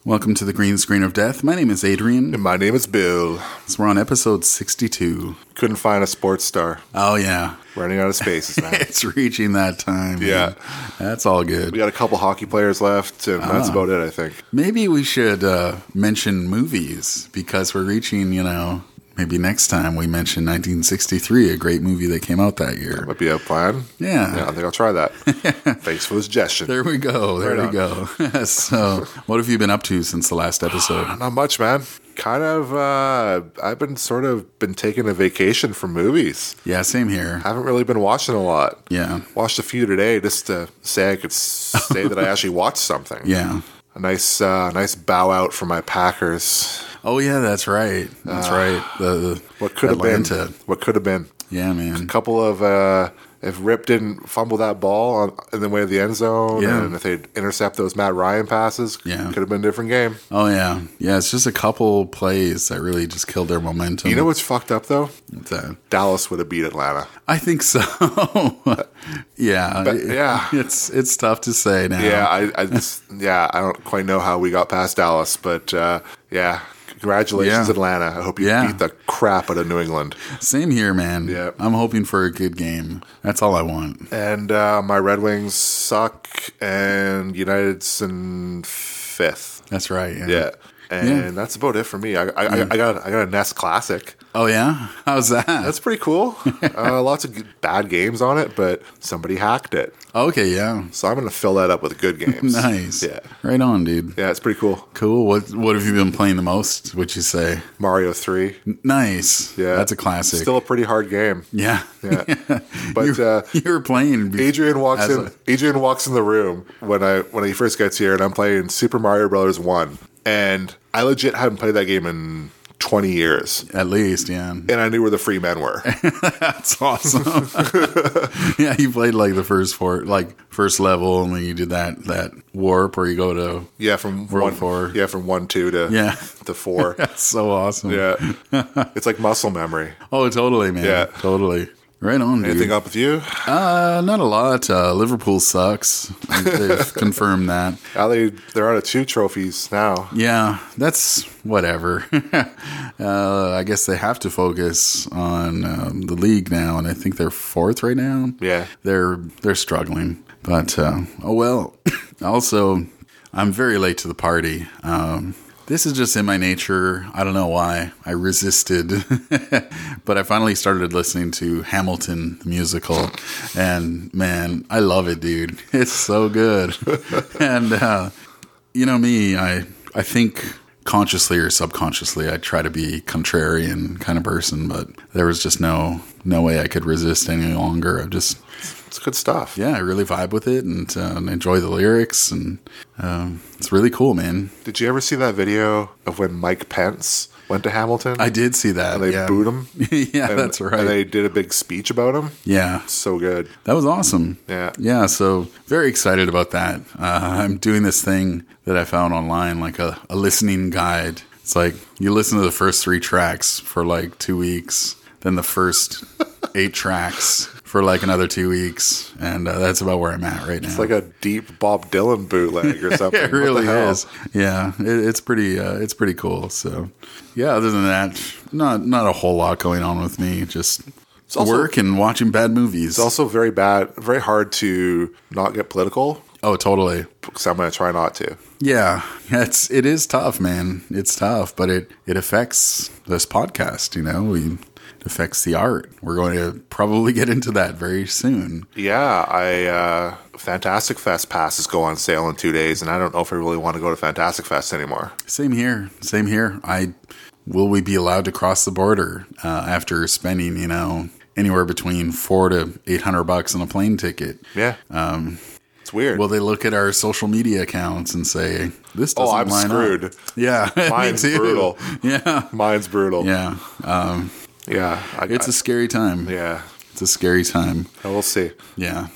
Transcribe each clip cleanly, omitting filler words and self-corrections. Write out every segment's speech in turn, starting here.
Welcome to the Green Screen of Death. My name is Adrian. And my name is Bill. So we're on episode 62. Couldn't find a sports star. Oh, yeah. Running out of spaces now. It's reaching that time. Yeah. Man. That's all good. We got a couple hockey players left, and that's about it, I think. Maybe we should mention movies, because we're reaching, maybe next time we mention 1963, a great movie that came out that year. Might be a plan. Yeah. I think I'll try that. Thanks for the suggestion. There we go. There we go. So, what have you been up to since the last episode? Not much, man. Kind of, I've been taking a vacation from movies. Yeah, same here. Haven't really been watching a lot. Yeah. Watched a few today just to say I could say that I actually watched something. Yeah. A nice bow out for my Packers. Oh, yeah, that's right. That's right. The What could have been. Atlanta. What could have been. Yeah, man. A couple of, if Rip didn't fumble that ball in the way of the end zone, and if they'd intercept those Matt Ryan passes, could have been a different game. Oh, yeah. Yeah, it's just a couple plays that really just killed their momentum. You know what's fucked up, though? What's that? Dallas would have beat Atlanta. I think so. Yeah. Yeah. It's tough to say now. Yeah, I don't quite know how we got past Dallas, but yeah. Congratulations, Atlanta. I hope you beat the crap out of New England. Same here, man. Yeah. I'm hoping for a good game. That's all I want. And my Red Wings suck, and United's in 5th. That's right. Yeah. And that's about it for me. I got a NES Classic. Oh, yeah? How's that? That's pretty cool. Lots of bad games on it, but somebody hacked it. Okay, yeah. So I'm going to fill that up with good games. Nice. Yeah. Right on, dude. Yeah, it's pretty cool. Cool. What have you been playing the most, would you say? Mario 3. Nice. Yeah. That's a classic. Still a pretty hard game. Yeah. Yeah. But you were playing. Adrian walks in the room when he first gets here, and I'm playing Super Mario Brothers 1. And I legit hadn't played that game in 20 years. At least, yeah. And I knew where the free men were. That's awesome. Yeah, you played like the first level, and then you did that warp where you go to from World 4. Yeah, from 1-2 to 4. That's so awesome. Yeah. It's like muscle memory. Oh, totally, man. Yeah. Totally. Right on, dude. Anything up with you? Not a lot. Liverpool sucks. They've confirmed that. They're out of 2 trophies now. Yeah, that's whatever. I guess they have to focus on the league now, and I think they're 4th right now. Yeah. They're struggling. But, oh well. Also, I'm very late to the party. This is just in my nature. I don't know why. I resisted. But I finally started listening to Hamilton, the musical. And, man, I love it, dude. It's so good. And, me, I think consciously or subconsciously, I try to be contrarian kind of person. But there was just no way I could resist any longer. It's good stuff. Yeah, I really vibe with it and enjoy the lyrics, and it's really cool, man. Did you ever see that video of when Mike Pence went to Hamilton? I did see that. And they booed him? Yeah, that's right. And they did a big speech about him? Yeah. So good. That was awesome. Yeah. Yeah, so very excited about that. I'm doing this thing that I found online, like a listening guide. It's like you listen to the first 3 tracks for like 2 weeks, then the first 8 tracks for like another 2 weeks, and that's about where I'm at right now. It's like a deep Bob Dylan bootleg or something. It really is. Yeah, it's pretty cool. So, yeah. Other than that, not a whole lot going on with me. Just work and watching bad movies. It's also very hard to not get political. Oh, totally. So I'm going to try not to. Yeah, it is tough, man. It's tough, but it affects this podcast. It affects the art. We're going to probably get into that very soon. Yeah, Fantastic Fest passes go on sale in 2 days, and I don't know if I really want to go to Fantastic Fest anymore. Same here. Will we be allowed to cross the border after spending, anywhere between $400 to $800 on a plane ticket? Yeah. It's weird. Will they look at our social media accounts and say, this doesn't line up? I'm screwed. Yeah. Mine's brutal. Yeah. Mine's brutal. Yeah. Yeah. It's a scary time. Yeah. It's a scary time. We'll see. Yeah.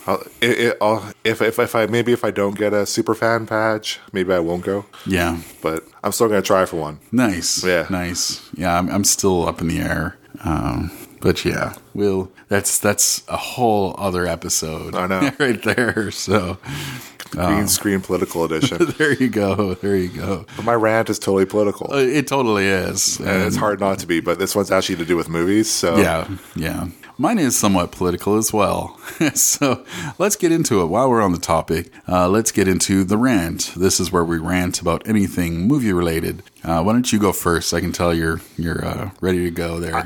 If I don't get a super fan badge, maybe I won't go. Yeah. But I'm still going to try for one. Nice. Yeah. Nice. Yeah. I'm still up in the air. But yeah, that's a whole other episode. I know. Right there. So Green Screen Political Edition. There you go. There you go. But my rant is totally political. It totally is. And it's hard not to be, but this one's actually to do with movies. So Yeah. Mine is somewhat political as well. So let's get into it. While we're on the topic, let's get into the rant. This is where we rant about anything movie related. Why don't you go first? I can tell you're ready to go there.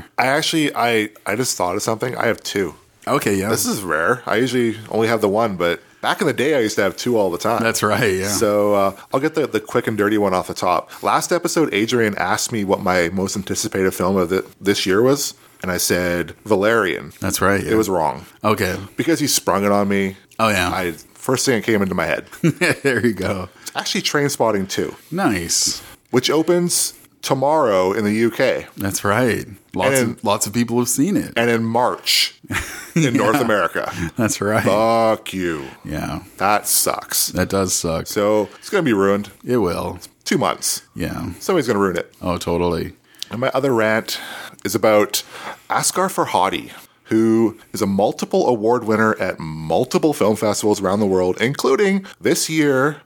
I just thought of something. I have two. Okay, yeah. This is rare. I usually only have the one, but back in the day, I used to have two all the time. That's right, yeah. So I'll get the quick and dirty one off the top. Last episode, Adrian asked me what my most anticipated film of this year was, and I said Valerian. That's right. Yeah. It was wrong. Okay. Because he sprung it on me. Oh, yeah. First thing that came into my head. There you go. It's actually Trainspotting 2. Nice. Which opens tomorrow in the UK. That's right. Lots of people have seen it. And in March in North America. That's right. Fuck you. Yeah. That sucks. That does suck. So it's going to be ruined. It will. 2 months. Yeah. Somebody's going to ruin it. Oh, totally. And my other rant is about Asghar Farhadi, who is a multiple award winner at multiple film festivals around the world, including last year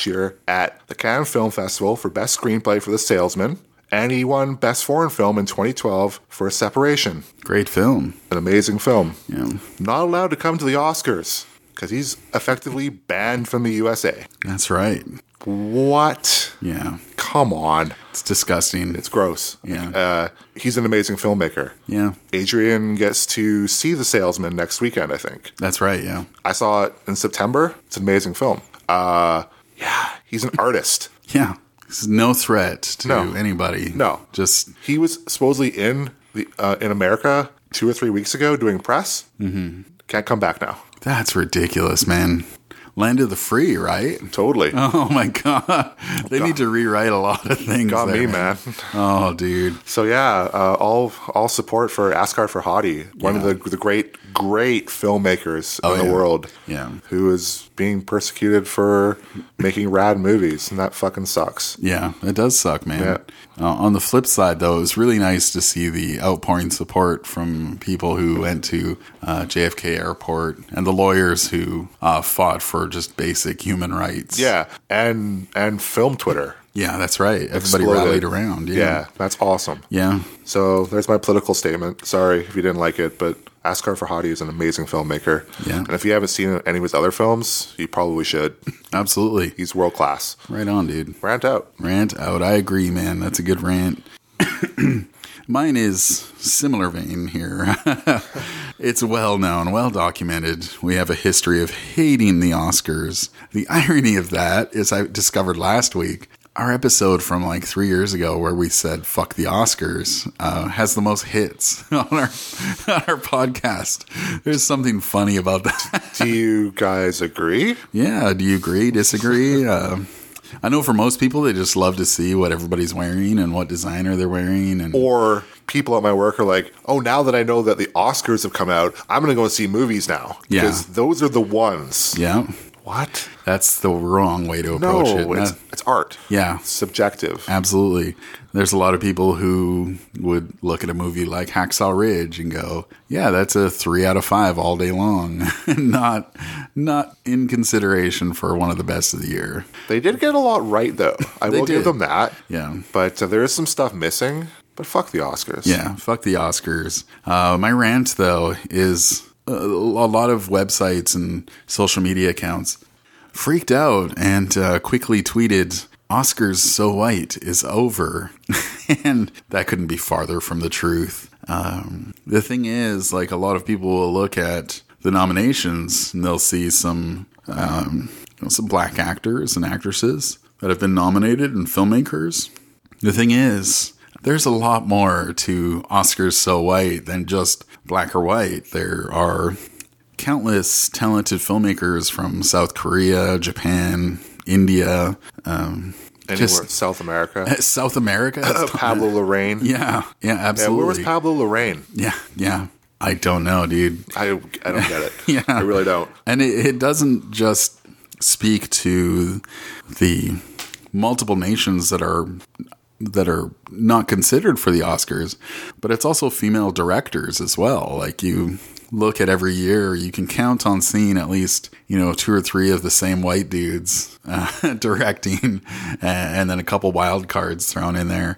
at the Cannes Film Festival for Best Screenplay for The Salesman. And he won Best Foreign Film in 2012 for Separation. Great film. An amazing film. Yeah. Not allowed to come to the Oscars because he's effectively banned from the USA. That's right. What? Yeah. Come on. It's disgusting. It's gross. Yeah. He's an amazing filmmaker. Yeah. Adrian gets to see The Salesman next weekend, I think. That's right, yeah. I saw it in September. It's an amazing film. He's an artist. Yeah. It's no threat to anybody. No. He was supposedly in America 2 or 3 weeks ago doing press. Mm-hmm. Can't come back now. That's ridiculous, man. Land of the free, right? Totally. Oh my god. They need to rewrite a lot of things. Got there, me, man. Oh, dude. So yeah, all support for Asghar Farhadi, one of the great filmmakers in the world. Yeah. Who is being persecuted for making rad movies, and that fucking sucks. Yeah, it does suck, man. Yeah. On the flip side, though, it was really nice to see the outpouring support from people who went to JFK Airport and the lawyers who fought for just basic human rights. Yeah, and film Twitter. Yeah, that's right. Everybody rallied around. Yeah, that's awesome. Yeah. So there's my political statement. Sorry if you didn't like it, but Asghar Farhadi is an amazing filmmaker. Yeah. And if you haven't seen any of his other films, you probably should. Absolutely. He's world class. Right on, dude. Rant out. Rant out. I agree, man. That's a good rant. Mine is similar vein here. It's well known, well documented. We have a history of hating the Oscars. The irony of that is I discovered last week, our episode from like 3 years ago where we said fuck the Oscars has the most hits on our podcast. There's something funny about that. Do you guys agree? Yeah. Do you agree? Disagree? I know for most people, they just love to see what everybody's wearing and what designer they're wearing. Or people at my work are like, oh, now that I know that the Oscars have come out, I'm going to go see movies now. Yeah. Because those are the ones. Yeah. What? That's the wrong way to approach it. No, it's art. Yeah. It's subjective. Absolutely. There's a lot of people who would look at a movie like Hacksaw Ridge and go, yeah, that's a 3 out of 5 all day long. not in consideration for one of the best of the year. They did get a lot right, though. I will give them that. Yeah. But there is some stuff missing. But fuck the Oscars. Yeah, fuck the Oscars. My rant, though, is a lot of websites and social media accounts freaked out and quickly tweeted, Oscars So White is over. And that couldn't be farther from the truth. The thing is, like, a lot of people will look at the nominations and they'll see some black actors and actresses that have been nominated and filmmakers. The thing is, there's a lot more to Oscars So White than just black or white. There are countless talented filmmakers from South Korea, Japan, India, Anywhere, South America. South America? Pablo Larraín. Yeah, absolutely. Yeah, where was Pablo Larraín? Yeah. I don't know, dude. I don't get it. Yeah. I really don't. And it doesn't just speak to the multiple nations that are not considered for the Oscars, but it's also female directors as well. Like you look at every year, you can count on seeing at least, 2 or 3 of the same white dudes directing, and then a couple wild cards thrown in there.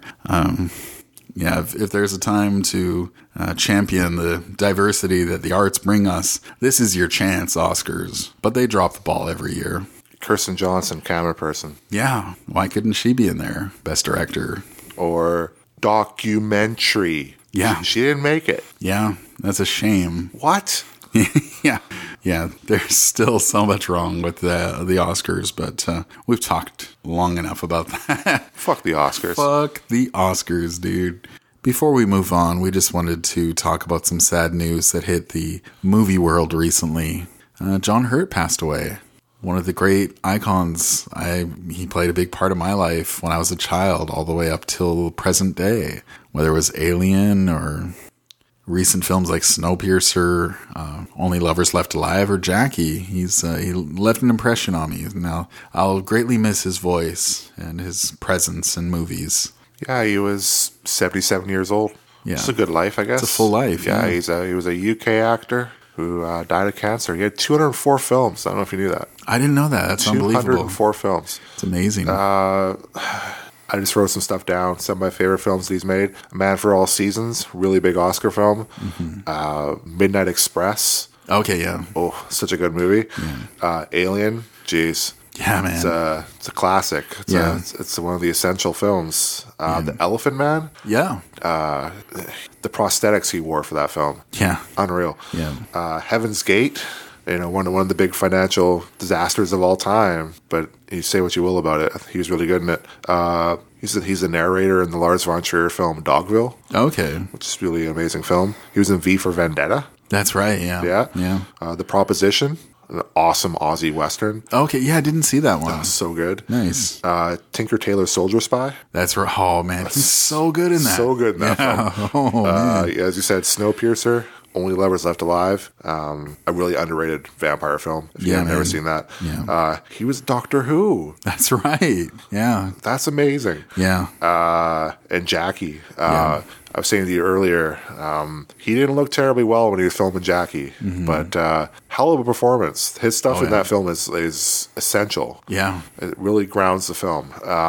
If there's a time to champion the diversity that the arts bring us, this is your chance, Oscars. But they drop the ball every year. Kirsten Johnson, camera person. Yeah, why couldn't she be in there? Best director. Or documentary. Yeah. She didn't make it. Yeah, that's a shame. What? Yeah, there's still so much wrong with the Oscars, but we've talked long enough about that. Fuck the Oscars. Fuck the Oscars, dude. Before we move on, we just wanted to talk about some sad news that hit the movie world recently. John Hurt passed away. One of the great icons. He played a big part of my life when I was a child, all the way up till present day. Whether it was Alien or recent films like Snowpiercer, Only Lovers Left Alive, or Jackie, he left an impression on me. Now, I'll greatly miss his voice and his presence in movies. Yeah, he was 77 years old. Yeah. It's a good life, I guess. It's a full life. Yeah, he was a UK actor who died of cancer. He had 204 films. I don't know if you knew that. I didn't know that. That's unbelievable. 204 films. It's amazing. I just wrote some stuff down. Some of my favorite films that he's made. A Man for All Seasons, really big Oscar film. Mm-hmm. Midnight Express. Okay, yeah. Oh, such a good movie. Yeah. Alien, jeez. Yeah, man. It's a classic. It's one of the essential films. The Elephant Man. Yeah. The prosthetics he wore for that film. Yeah. Unreal. Yeah. Heaven's Gate. One of the big financial disasters of all time. But you say what you will about it, he was really good in it. He's the narrator in the Lars von Trier film Dogville. Okay. Which is really an amazing film. He was in V for Vendetta. That's right, yeah. Yeah. The Proposition, an awesome Aussie Western. Okay, yeah, I didn't see that one. Oh, so good. Nice. Tinker Tailor Soldier Spy. That's right. Oh, man, he's so good in that. So good in that film. Oh, man. As you said, Snowpiercer, Only Lovers Left Alive. A really underrated vampire film, if you have never seen that. Yeah. He was Doctor Who. That's right. Yeah. That's amazing. Yeah. And Jackie. I was saying to you earlier, he didn't look terribly well when he was filming Jackie, but hell of a performance. His stuff in that film is essential. Yeah. It really grounds the film.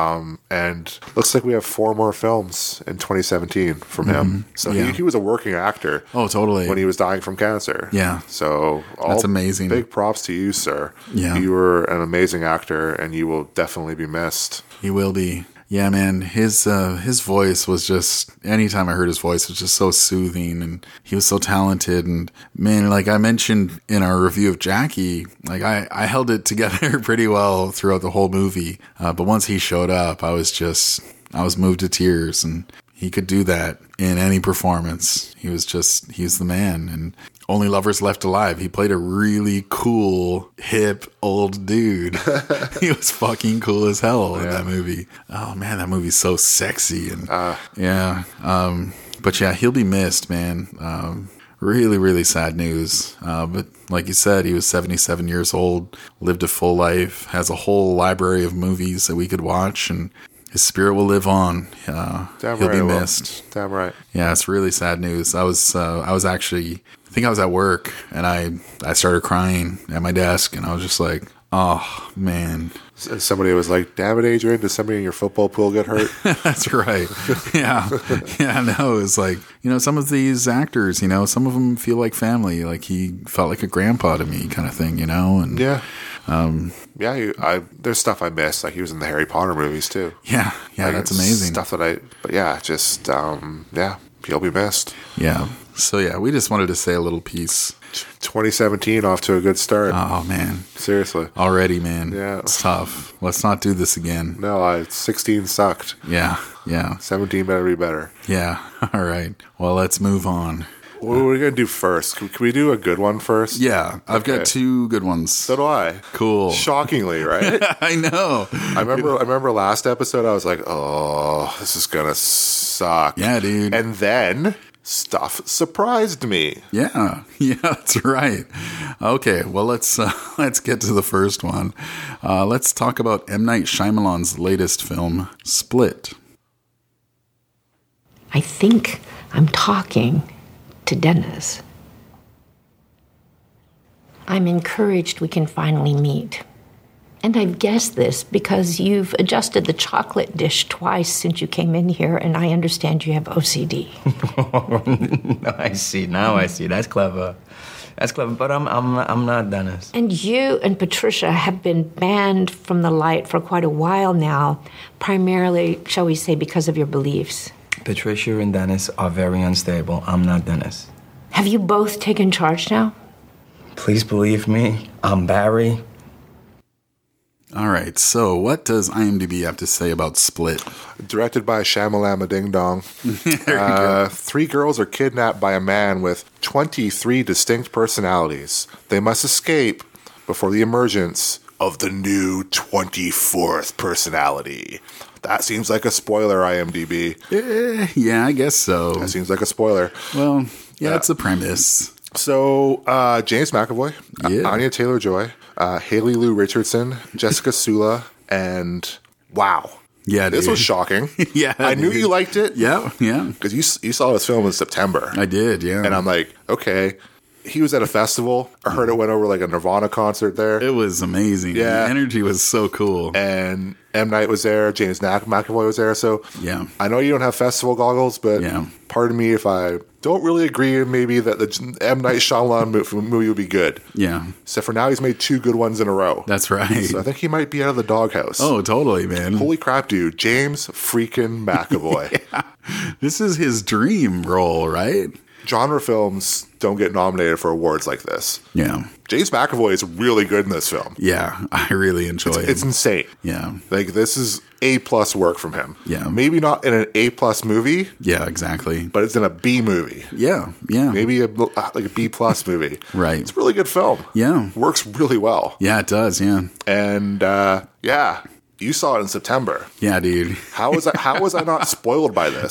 And looks like we have 4 more films in 2017 from him. So he was a working actor. Oh, totally. When he was dying from cancer. Yeah. So that's amazing. Big props to you, sir. Yeah. You were an amazing actor, and you will definitely be missed. He will be. Yeah, man, his voice was just, anytime I heard his voice, it was just so soothing, and he was so talented. And man, like I mentioned in our review of Jackie, like I held it together pretty well throughout the whole movie. But once he showed up, I was moved to tears, and he could do that in any performance. He's the man. And Only Lovers Left Alive, he played a really cool, hip, old dude. He was fucking cool as hell in that movie. Oh, man, that movie's so sexy. And but yeah, he'll be missed, man. Really, really sad news. But like you said, he was 77 years old, lived a full life, has a whole library of movies that we could watch, and his spirit will live on. He'll be missed. Damn right. Yeah, it's really sad news. I was actually, I think I was at work, and I started crying at my desk, and I was just like, oh, man. Somebody was like, damn it, Adrian, did somebody in your football pool get hurt? That's right. Yeah. No, it's like, some of these actors, some of them feel like family. Like he felt like a grandpa to me kind of thing, and yeah. There's stuff I missed. Like he was in the Harry Potter movies too. Yeah, like, that's amazing. Stuff that he'll be missed. Yeah. So yeah, we just wanted to say a little piece. 2017 off to a good start. Oh man, seriously. Already, man. Yeah, it's tough. Let's not do this again. No, 16 sucked. Yeah. 17 better be better. Yeah. All right. Well, let's move on. What are we going to do first? Can we do a good one first? Yeah. I've got 2 good ones. So do I. Cool. Shockingly, right? I know. I remember last episode, I was like, oh, this is going to suck. Yeah, dude. And then stuff surprised me. Yeah, that's right. Okay, well, let's get to the first one. Let's talk about M. Night Shyamalan's latest film, Split. I think I'm talking to Dennis. I'm encouraged we can finally meet. And I've guessed this because you've adjusted the chocolate dish twice since you came in here, and I understand you have OCD. I see. Now I see. That's clever. That's clever, but I'm not Dennis. And you and Patricia have been banned from the light for quite a while now, primarily, shall we say, because of your beliefs. Patricia and Dennis are very unstable. I'm not Dennis. Have you both taken charge now? Please believe me. I'm Barry. All right, so what does IMDb have to say about Split? Directed by Shamalama Ding Dong. 3 girls are kidnapped by a man with 23 distinct personalities. They must escape before the emergence of the new 24th personality. That seems like a spoiler, IMDb. Yeah, I guess so. That seems like a spoiler. Well, yeah, it's a premise. So, James McAvoy, Yeah. Anya Taylor-Joy, Haley Lou Richardson, Jessica Sula, and wow. Yeah, This dude. was shocking. Yeah, I knew dude. you liked it. Yeah, yeah. Because you saw this film in September. I did, yeah. And I'm like, okay. He was at a festival. I heard it went over like a Nirvana concert there. It was amazing. Yeah. The energy was so cool. And M. Night was there. James McAvoy was there. So Yeah. I know you don't have festival goggles, but Yeah. pardon me if I don't really agree maybe that the M. Night Shyamalan movie would be good. Yeah, Except for now he's made 2 good ones in a row. that's right. So I think he might be out of the doghouse. Oh, totally, man. Holy crap, dude. James freaking McAvoy. This is his dream role, right? Genre films don't get nominated for awards like this. Yeah. James McAvoy is really good in this film. Yeah, I really enjoy it. It's insane. Yeah. Like, this is A-plus work from him. Yeah. Maybe not in an A-plus movie, Yeah, exactly. but it's in a B movie. Yeah, yeah. Maybe like a B-plus movie. Right. It's a really good film. Yeah. Works really well. Yeah, it does, yeah. And, yeah, you saw it in September. Yeah, dude. How was I not spoiled by this?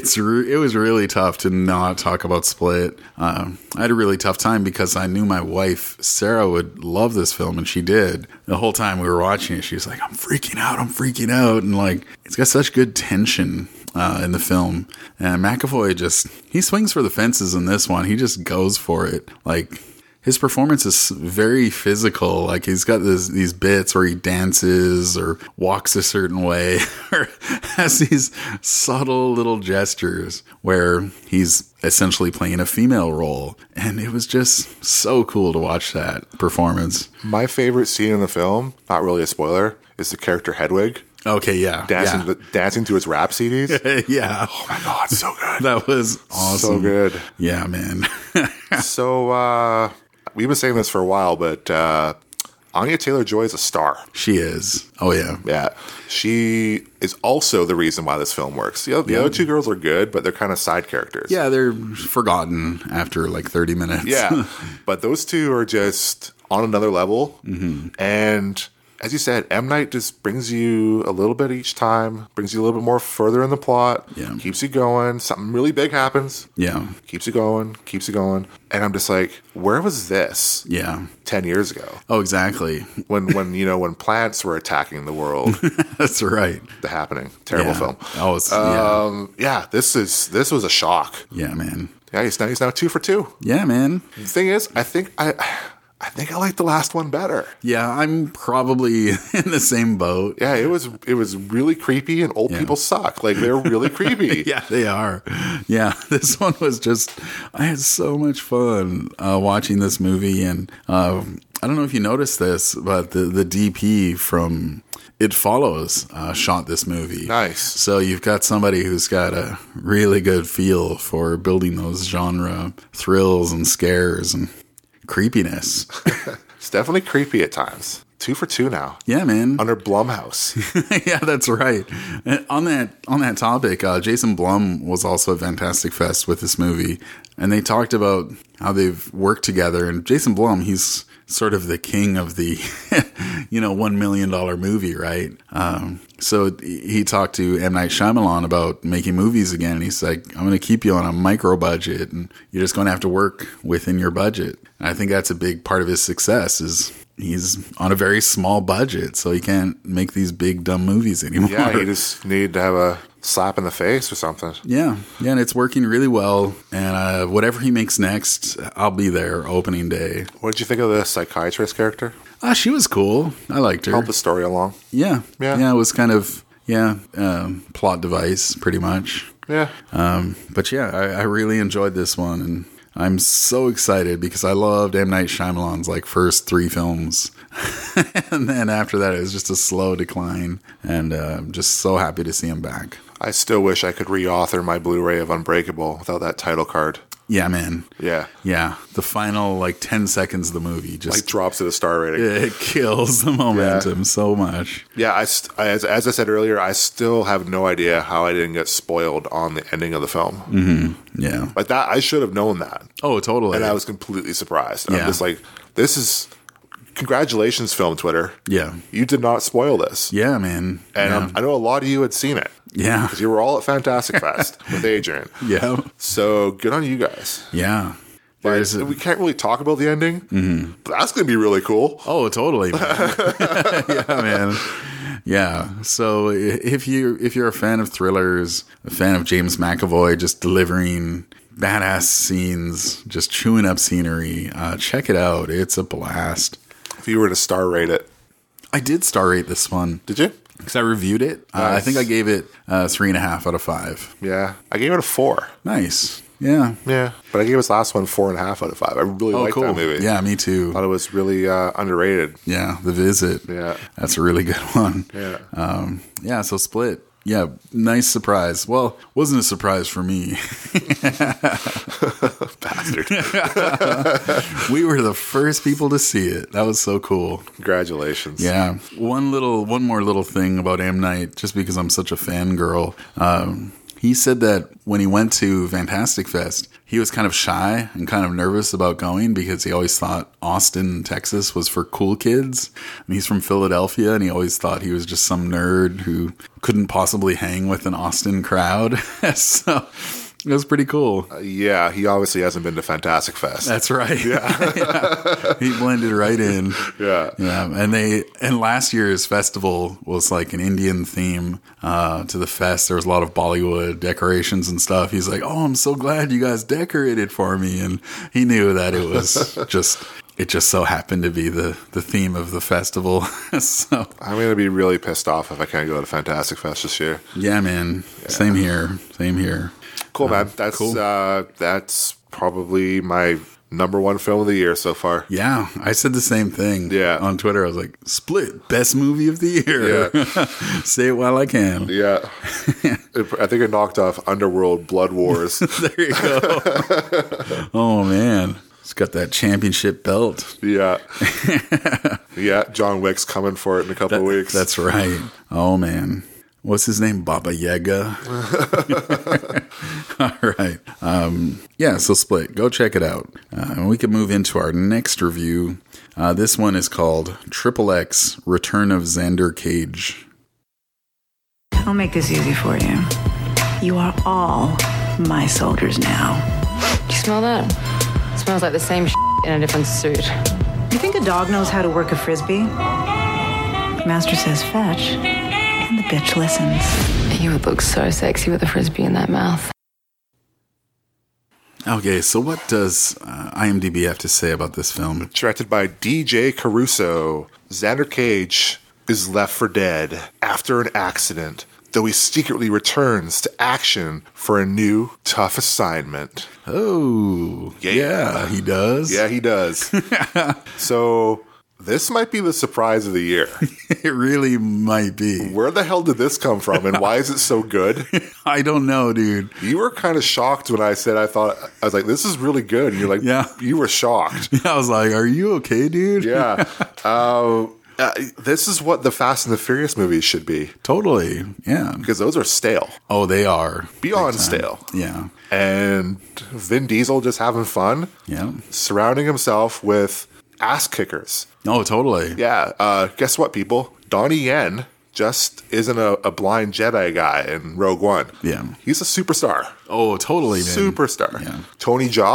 It was really tough to not talk about Split. I had a really tough time because I knew my wife Sarah would love this film, and she did. The whole time we were watching it, she was like, "I'm freaking out," and like it's got such good tension in the film. And McAvoy he swings for the fences in this one. He just goes for it. Like, his performance is very physical. Like, he's got these bits where he dances or walks a certain way or has these subtle little gestures where he's essentially playing a female role. And it was just so cool to watch that performance. My favorite scene in the film, not really a spoiler, is the character Hedwig Okay, yeah. dancing to his rap CDs. Yeah. Oh my god, so good. That was awesome. So good. Yeah, man. So, we've been saying this for a while, but Anya Taylor-Joy is a star. She is. Oh, yeah. Yeah. She is also the reason why this film works. The other 2 girls are good, but they're kind of side characters. Yeah, they're forgotten after like 30 minutes. Yeah. But those 2 are just on another level. Mm-hmm. And as you said, M. Night just brings you a little bit each time, brings you a little bit more further in the plot, Yeah. keeps you going. Something really big happens, Yeah. keeps you going. And I'm just like, where was this Yeah. 10 years ago? Oh, exactly. When plants were attacking the world, That's right. the happening. Terrible Yeah. film. Oh, yeah. This was a shock. Yeah, man. Yeah, he's now 2 for 2. Yeah, man. The thing is, I think I like the last one better. Yeah, I'm probably in the same boat. Yeah, it was really creepy, and old people suck. Like, they're really creepy. Yeah, they are. Yeah, this one was I had so much fun watching this movie. And I don't know if you noticed this, but the DP from It Follows shot this movie. Nice. So you've got somebody who's got a really good feel for building those genre thrills and scares and creepiness. It's definitely creepy at times. 2 for 2 now. Yeah, man. Under Blumhouse. Yeah, that's right. And on that topic, Jason Blum was also at Fantastic Fest with this movie, and they talked about how they've worked together. And Jason Blum, he's sort of the king of the, $1 million movie, right? So he talked to M. Night Shyamalan about making movies again. And he's like, I'm going to keep you on a micro budget, and you're just going to have to work within your budget. And I think that's a big part of his success is he's on a very small budget, so he can't make these big dumb movies anymore. Yeah, you just need to have a slap in the face or something. Yeah, and it's working really well. And whatever he makes next, I'll be there opening day. What did you think of the psychiatrist character? She was cool. I liked her. Help the story along. Yeah. Yeah. It was kind of, plot device, pretty much. Yeah. But yeah, I really enjoyed this one, and I'm so excited because I loved M. Night Shyamalan's first 3 films. And then after that, it was just a slow decline, and I'm just so happy to see him back. I still wish I could re-author my Blu-ray of Unbreakable without that title card. Yeah, man. Yeah. Yeah. The final 10 seconds of the movie just drops to the star rating. it kills the momentum so much. Yeah, as I said earlier, I still have no idea how I didn't get spoiled on the ending of the film. Mm-hmm. Yeah. Like that, I should have known that. Oh, totally. And I was completely surprised. Yeah. I'm just like, this is... Congratulations, Film Twitter. Yeah. You did not spoil this. Yeah, man. And I know a lot of you had seen it. Yeah. Because you were all at Fantastic Fest with Adrian. Yeah. So good on you guys. Yeah. But we can't really talk about the ending. Mm-hmm. But that's going to be really cool. Oh, totally, man. Yeah, man. Yeah. So if you're a fan of thrillers, a fan of James McAvoy just delivering badass scenes, just chewing up scenery, check it out. It's a blast. If you were to star rate it. I did star rate this one. Did you? Because I reviewed it. Nice. I think I gave it 3.5 out of 5. Yeah. I gave it a 4. Nice. Yeah. Yeah. But I gave this last one 4.5 out of 5. I really liked that movie. Yeah, me too. Thought it was really underrated. Yeah, The Visit. Yeah. That's a really good one. Yeah. So Split. Yeah, nice surprise. Well, wasn't a surprise for me. Bastard. We were the first people to see it. That was so cool. Congratulations. Yeah. One more little thing about M. Night, just because I'm such a fangirl. He said that when he went to Fantastic Fest, he was kind of shy and kind of nervous about going because he always thought Austin, Texas was for cool kids. And he's from Philadelphia, and he always thought he was just some nerd who couldn't possibly hang with an Austin crowd. So it was pretty cool. Yeah, he obviously hasn't been to Fantastic Fest. That's right. Yeah. He blended right in. Yeah. Yeah. And last year's festival was like an Indian theme to the fest. There was a lot of Bollywood decorations and stuff. He's like, "Oh, I'm so glad you guys decorated for me." And he knew that it was it just so happened to be the theme of the festival. So I'm going to be really pissed off if I can't go to Fantastic Fest this year. yeah, man. Yeah. Same here. Cool, man. That's cool. That's probably my number 1 film of the year so far. Yeah, I said the same thing. Yeah. On Twitter, I was like, "Split, best movie of the year." Yeah. Say it while I can. Yeah. I think it knocked off Underworld Blood Wars. There you go. Oh, man. It's got that championship belt. Yeah. Yeah, John Wick's coming for it in a couple of weeks. That's right. Oh, man. What's his name? Baba Yaga. All right. So Split. Go check it out. And we can move into our next review. This one is called XXX Return of Xander Cage. I'll make this easy for you. You are all my soldiers now. Do you smell that? It smells like the same in a different suit. You think a dog knows how to work a frisbee? Master says fetch, and the bitch listens. You would look so sexy with a frisbee in that mouth. Okay, so what does IMDb have to say about this film? Directed by DJ Caruso, Xander Cage is left for dead after an accident, though he secretly returns to action for a new, tough assignment. Oh, yeah, he does. Yeah, he does. So this might be the surprise of the year. It really might be. Where the hell did this come from, and why is it so good? I don't know, dude. You were kind of shocked when I said I was like, this is really good. And you're like, yeah. You were shocked. I was like, are you okay, dude? Yeah. This is what the Fast and the Furious movies should be. Totally, yeah. Because those are stale. Oh, they are. Beyond stale. Yeah. And Vin Diesel just having fun. Yeah. Surrounding himself with ass kickers. Oh, totally. Yeah. Guess what, people? Donnie Yen just isn't a blind Jedi guy in Rogue One. Yeah. He's a superstar. Oh, totally, man. Superstar. Yeah. Tony Jaa,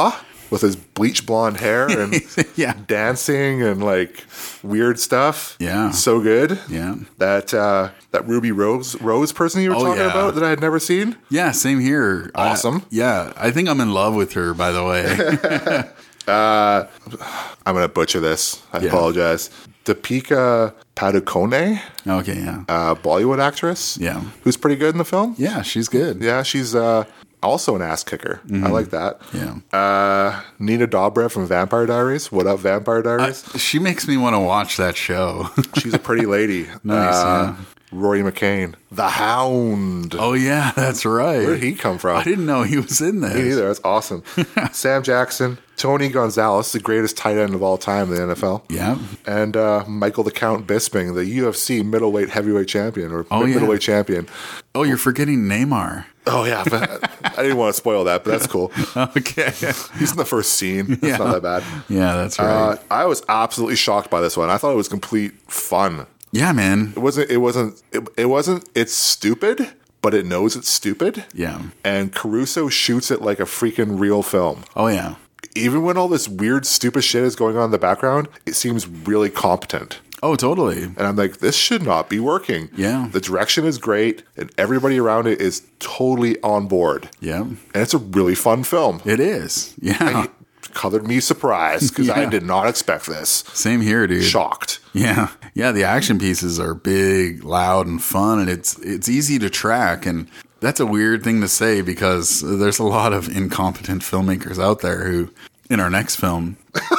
with his bleach blonde hair and Yeah. dancing and like weird stuff. Yeah. So good. Yeah. That Ruby Rose person you were talking yeah. about that I had never seen. Yeah, same here. Awesome. I think I'm in love with her, by the way. I'm going to butcher this. I apologize. Deepika Padukone, Okay, yeah. Bollywood actress. Yeah. Who's pretty good in the film. Yeah, she's good. Yeah, she's also an ass kicker. I like that. Yeah. Nina Dobrev from Vampire Diaries. What up, Vampire Diaries? She makes me want to watch that show. She's a pretty lady. Nice, yeah. Rory McCain, the Hound. Oh, yeah, that's right. Where did he come from? I didn't know he was in this. Me neither. That's awesome. Sam Jackson, Tony Gonzalez, the greatest tight end of all time in the NFL. Yeah. And Michael the Count Bisping, the UFC middleweight heavyweight champion or middleweight champion. Oh, you're forgetting Neymar. Oh, yeah. But I didn't want to spoil that, but that's cool. Okay. He's in the first scene. That's Yeah. not that bad. Yeah, that's right. I was absolutely shocked by this one. I thought it was complete fun. Yeah, man. It's stupid, but it knows it's stupid. Yeah. And Caruso shoots it like a freaking real film. Oh, yeah. Even when all this weird, stupid shit is going on in the background, it seems really competent. Oh, totally. And I'm like, this should not be working. Yeah. The direction is great, and everybody around it is totally on board. Yeah. And it's a really fun film. It is. Yeah. It colored me surprised because I Yeah. did not expect this. Same here, dude. Shocked. Yeah. Yeah, the action pieces are big, loud, and fun, and it's easy to track. And that's a weird thing to say because there's a lot of incompetent filmmakers out there who, in our next film,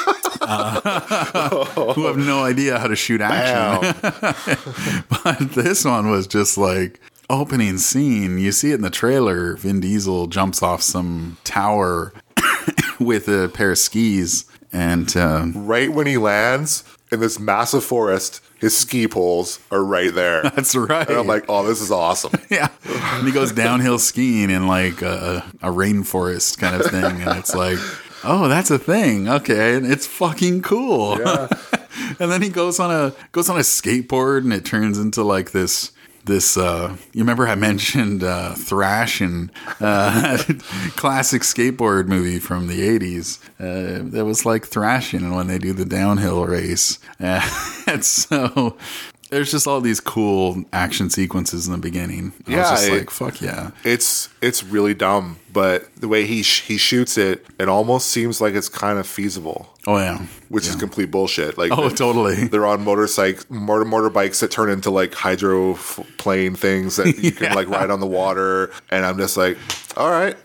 who have no idea how to shoot action. But this one was just like opening scene. You see it in the trailer. Vin Diesel jumps off some tower with a pair of skis. And Right when he lands in this massive forest, his ski poles are right there. that's right. And I'm like, oh, this is awesome. yeah. And he goes downhill skiing in like a rainforest kind of thing. And it's like, oh, that's a thing. Okay. And it's fucking cool. Yeah. And then he goes on a skateboard and it turns into like this you remember I mentioned Thrash and classic skateboard movie from the 80s that was like thrashing when they do the downhill race. And so there's just all these cool action sequences in the beginning. I was just like, fuck yeah. It's really dumb, but the way he shoots it, it almost seems like it's kind of feasible. Oh yeah. Which is complete bullshit. Like, Oh, totally. They're on motorbikes that turn into like hydroplane things that you can like ride on the water, and I'm just like, all right,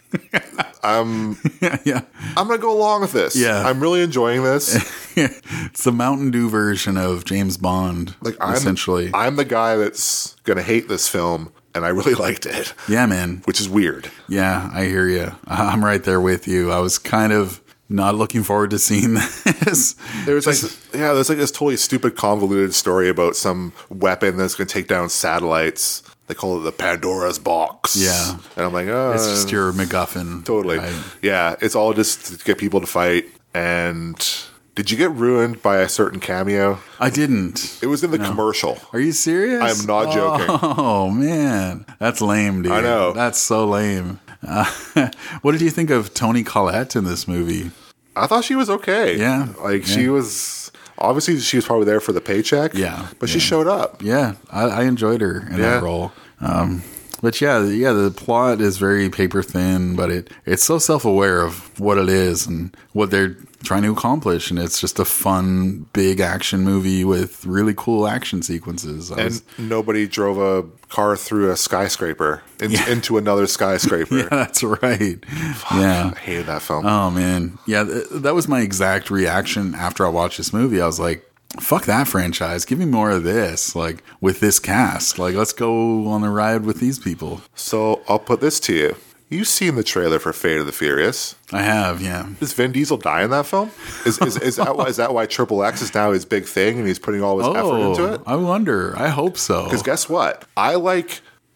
Yeah. I'm gonna go along with this. Yeah. I'm really enjoying this. It's the Mountain Dew version of James Bond, Like, essentially. I'm the guy that's gonna hate this film, and I really liked it, Yeah, man. which is weird. Yeah, I hear you. I'm right there with you. I was kind of not looking forward to seeing this. There's like this totally stupid, convoluted story about some weapon that's gonna take down satellites. They call it the Pandora's box. Yeah. And I'm like, oh, It's just your MacGuffin. totally. right? Yeah, it's all just to get people to fight. And did you get ruined by a certain cameo? I didn't. It was in the commercial. Are you serious? I'm not joking. Oh, man. That's lame, dude. I know. That's so lame. What did you think of Toni Collette in this movie? I thought she was okay. Yeah. Like, Yeah. she was... Obviously, she was probably there for the paycheck. Yeah. But she showed up. Yeah, I enjoyed her in Yeah. that role. But yeah, the plot is very paper thin, but it's so self-aware of what it is and what they're trying to accomplish, and it's just a fun, big action movie with really cool action sequences. And nobody drove a car through a skyscraper into another skyscraper. Yeah, that's right. Yeah. I hated that film. Oh, man. Yeah, that was my exact reaction after I watched this movie. I was like, fuck that franchise. Give me more of this, like, with this cast. Like, let's go on the ride with these people. So I'll put this to you. You've seen the trailer for Fate of the Furious. I have, yeah. Does Vin Diesel die in that film? Is that why Triple X is now his big thing and he's putting all his effort into it? I wonder. I hope so. Because guess what? I like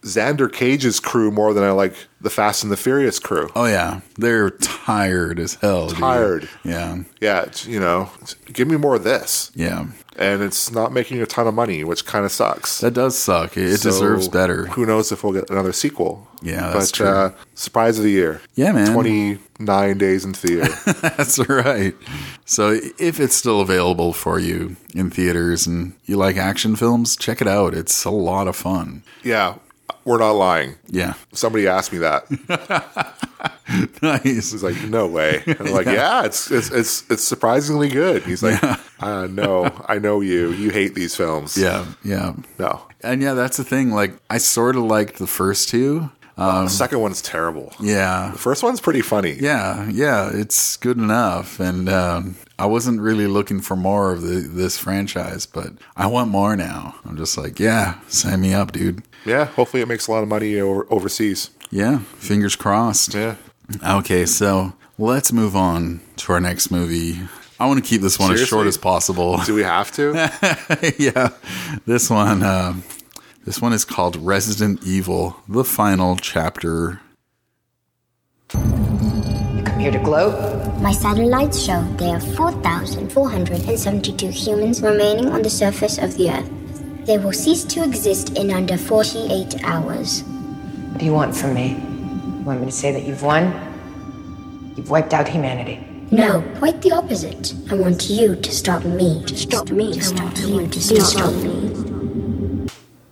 Xander Cage's crew more than I like the Fast and the Furious crew. Oh yeah, they're tired as hell. Tired. Dude. Yeah. Yeah, give me more of this. Yeah. And it's not making a ton of money, which kind of sucks. That does suck. It deserves better. Who knows if we'll get another sequel. Yeah, that's true. Surprise of the year. Yeah, man. 29 days into the year. That's right. So if it's still available for you in theaters and you like action films, check it out. It's a lot of fun. Yeah, we're not lying. Yeah. Somebody asked me that. Nice. He's like, no way. And I'm like, yeah, it's surprisingly good. He's like, no, I know you. You hate these films. Yeah, yeah. No. And yeah, that's the thing. Like, I sort of liked the first two. The second one's terrible. Yeah. The first one's pretty funny. Yeah, it's good enough. And I wasn't really looking for more of this franchise, but I want more now. I'm just like, yeah, sign me up, dude. Yeah, hopefully it makes a lot of money overseas. Yeah, fingers crossed. Yeah. Okay, so let's move on to our next movie. I want to keep this one as short as possible. Do we have to? Yeah, this one is called Resident Evil: The Final Chapter. You come here to gloat? My satellites show there are 4,472 humans remaining on the surface of the Earth. They will cease to exist in under 48 hours. What do you want from me? You want me to say that you've won? You've wiped out humanity. No, quite the opposite. I want you to stop me. To stop me. I want you to stop me.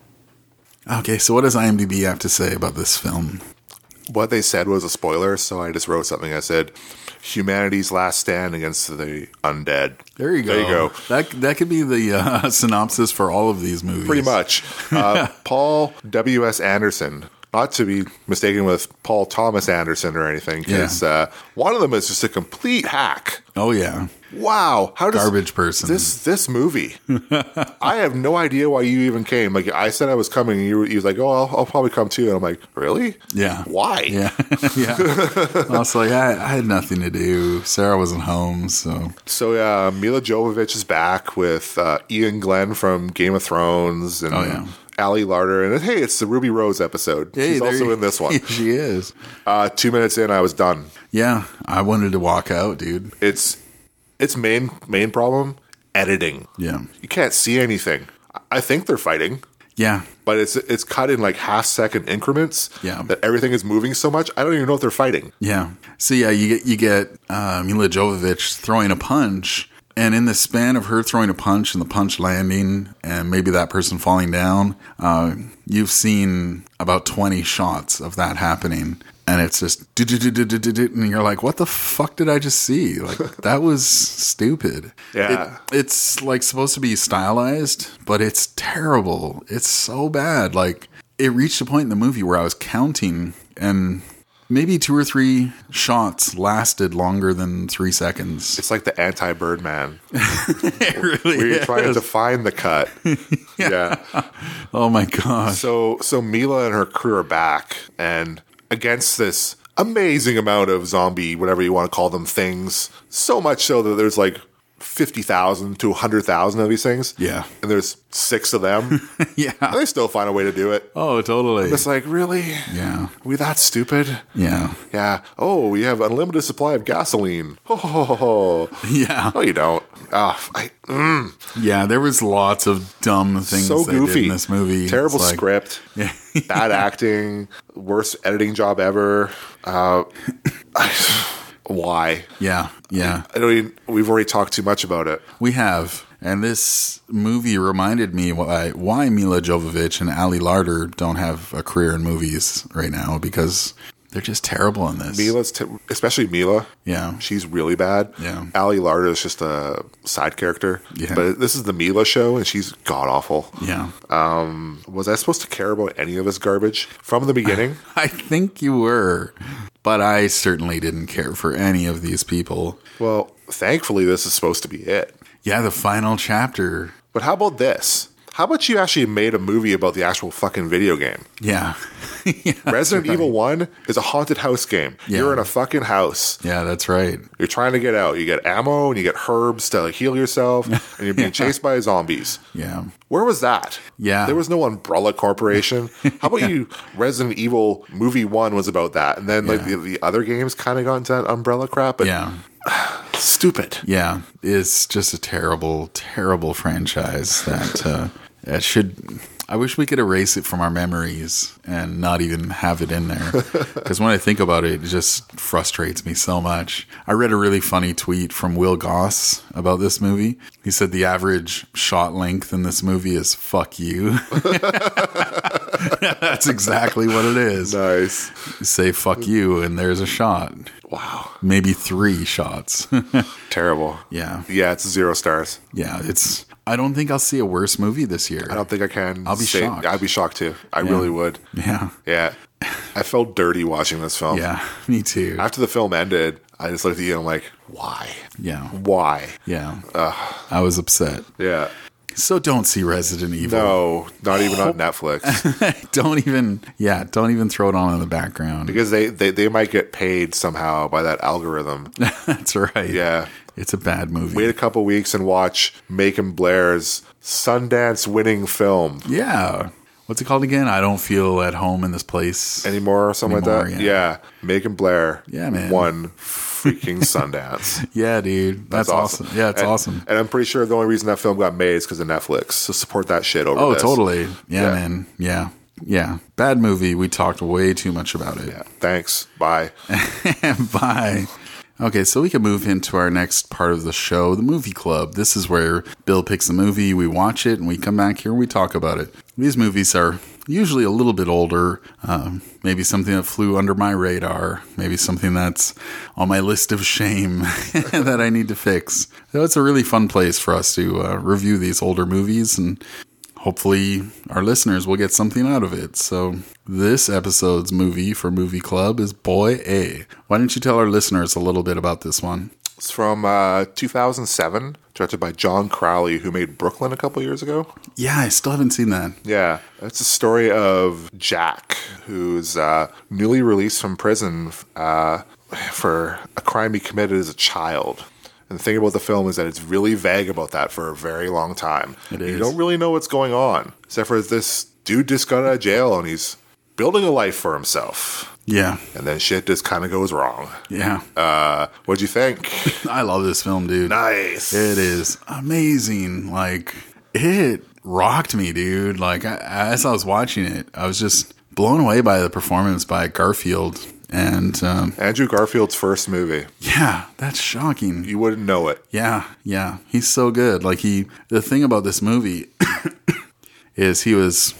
Okay, so what does IMDb have to say about this film? What they said was a spoiler, so I just wrote something. I said, humanity's last stand against the undead. There you go. That could be the synopsis for all of these movies. Pretty much. Paul W.S. Anderson. Not to be mistaken with Paul Thomas Anderson or anything, because one of them is just a complete hack. Oh, yeah. Wow. How does garbage person. This movie. I have no idea why you even came. Like, I said I was coming, and you was like, oh, I'll probably come too. And I'm like, really? Yeah. Why? Yeah. Yeah. I was like, I had nothing to do. Sarah wasn't home, so. So, Mila Jovovich is back with Ian Glenn from Game of Thrones and Ali Larter. And hey, it's the Ruby Rose episode. Hey, she's also in this one. She is. 2 minutes in, I was done. Yeah. I wanted to walk out, dude. Its main problem, editing. Yeah. You can't see anything. I think they're fighting. Yeah. But it's cut in like half-second increments. Yeah. That everything is moving so much, I don't even know if they're fighting. Yeah. So yeah, you get Mila Jovovich throwing a punch, and in the span of her throwing a punch and the punch landing, and maybe that person falling down, you've seen about 20 shots of that happening. And it's just, and you're like, what the fuck did I just see? Like, that was stupid. Yeah. It's like supposed to be stylized, but it's terrible. It's so bad. Like, it reached a point in the movie where I was counting, and maybe 2 or 3 shots lasted longer than 3 seconds. It's like the anti-Birdman. It really is. We're trying to find the cut. Yeah. Oh my gosh. So Mila and her crew are back, and against this amazing amount of zombie, whatever you want to call them, things. So much so that there's like 50,000 to 100,000 of these things. Yeah. And there's 6 of them. Yeah. And they still find a way to do it. Oh, totally. It's like, really? Yeah. Are we that stupid? Yeah. Yeah. Oh, we have unlimited supply of gasoline. Oh. Yeah. No, you don't. Yeah, there was lots of dumb things So they did goofy in this movie. Terrible It's like- script. Yeah. Bad acting. Worst editing job ever. Why? Yeah. Yeah. We've already talked too much about it. We have. And this movie reminded me why Mila Jovovich and Ali Larter don't have a career in movies right now, because they're just terrible in this. Especially Mila. Yeah. She's really bad. Yeah. Ali Larter is just a side character. Yeah. But this is the Mila show, and she's god-awful. Yeah. Was I supposed to care about any of this garbage from the beginning? I think you were, but I certainly didn't care for any of these people. Well, thankfully, this is supposed to be it. Yeah, the final chapter. But how about this? How about you actually made a movie about the actual fucking video game? Yeah. Yeah, Resident right. Evil 1 is a haunted house game. Yeah. You're in a fucking house. Yeah, that's right. You're trying to get out. You get ammo and you get herbs to like, heal yourself, and you're being chased by zombies. Yeah. Where was that? Yeah. There was no Umbrella Corporation. How about you? Resident Evil movie 1 was about that. And then like Yeah. the other games kind of got into that Umbrella crap. But Yeah. stupid. Yeah. It's just a terrible, terrible franchise that should. I wish we could erase it from our memories and not even have it in there. Because when I think about it, it just frustrates me so much. I read a really funny tweet from Will Goss about this movie. He said the average shot length in this movie is fuck you. That's exactly what it is. Nice. You say fuck you and there's a shot. Wow. Maybe 3 shots. Terrible. Yeah. Yeah, it's 0 stars. Yeah. I don't think I'll see a worse movie this year. I don't think I can. I'll be shocked. I'd be shocked too. I really would. Yeah. Yeah. I felt dirty watching this film. Yeah. Me too. After the film ended, I just looked at you and I'm like, why? Yeah. Why? Yeah. I was upset. Yeah. So don't see Resident Evil. No, not even on Netflix. Don't even throw it on in the background. Because they might get paid somehow by that algorithm. That's right. Yeah. It's a bad movie. Wait a couple weeks and watch Macon Blair's Sundance winning film Yeah. What's it called again? I don't feel at home in this place anymore or something like that. Yeah. Yeah. Macon Blair Yeah, man. won freaking Sundance. Yeah, dude. That's awesome. Yeah, it's awesome. And I'm pretty sure the only reason that film got made is because of Netflix. So support that shit over Oh, this. totally. Yeah, Yeah. man. Yeah. Yeah. Bad movie. We talked way too much about it. Yeah. Thanks. Bye. Bye. Okay, so we can move into our next part of the show, the movie club. This is where Bill picks a movie, we watch it, and we come back here and we talk about it. These movies are usually a little bit older, maybe something that flew under my radar, maybe something that's on my list of shame that I need to fix. So it's a really fun place for us to review these older movies, and hopefully our listeners will get something out of it. So this episode's movie for Movie Club is Boy A. Why don't you tell our listeners a little bit about this one? It's from 2007, directed by John Crowley, who made Brooklyn a couple years ago. Yeah, I still haven't seen that. Yeah, it's a story of Jack, who's newly released from prison for a crime he committed as a child. And the thing about the film is that it's really vague about that for a very long time. It You is. don't really know what's going on, except for this dude just got out of jail and he's building a life for himself. Yeah, And then shit just kind of goes wrong. yeah. What'd you think? I love this film, dude. Nice. It is amazing. Like, it rocked me, dude. Like, as I was watching it, I was just blown away by the performance by Garfield. And, Andrew Garfield's first movie. yeah, that's shocking. You wouldn't know it. Yeah, yeah. He's so good. Like, the thing about this movie is he was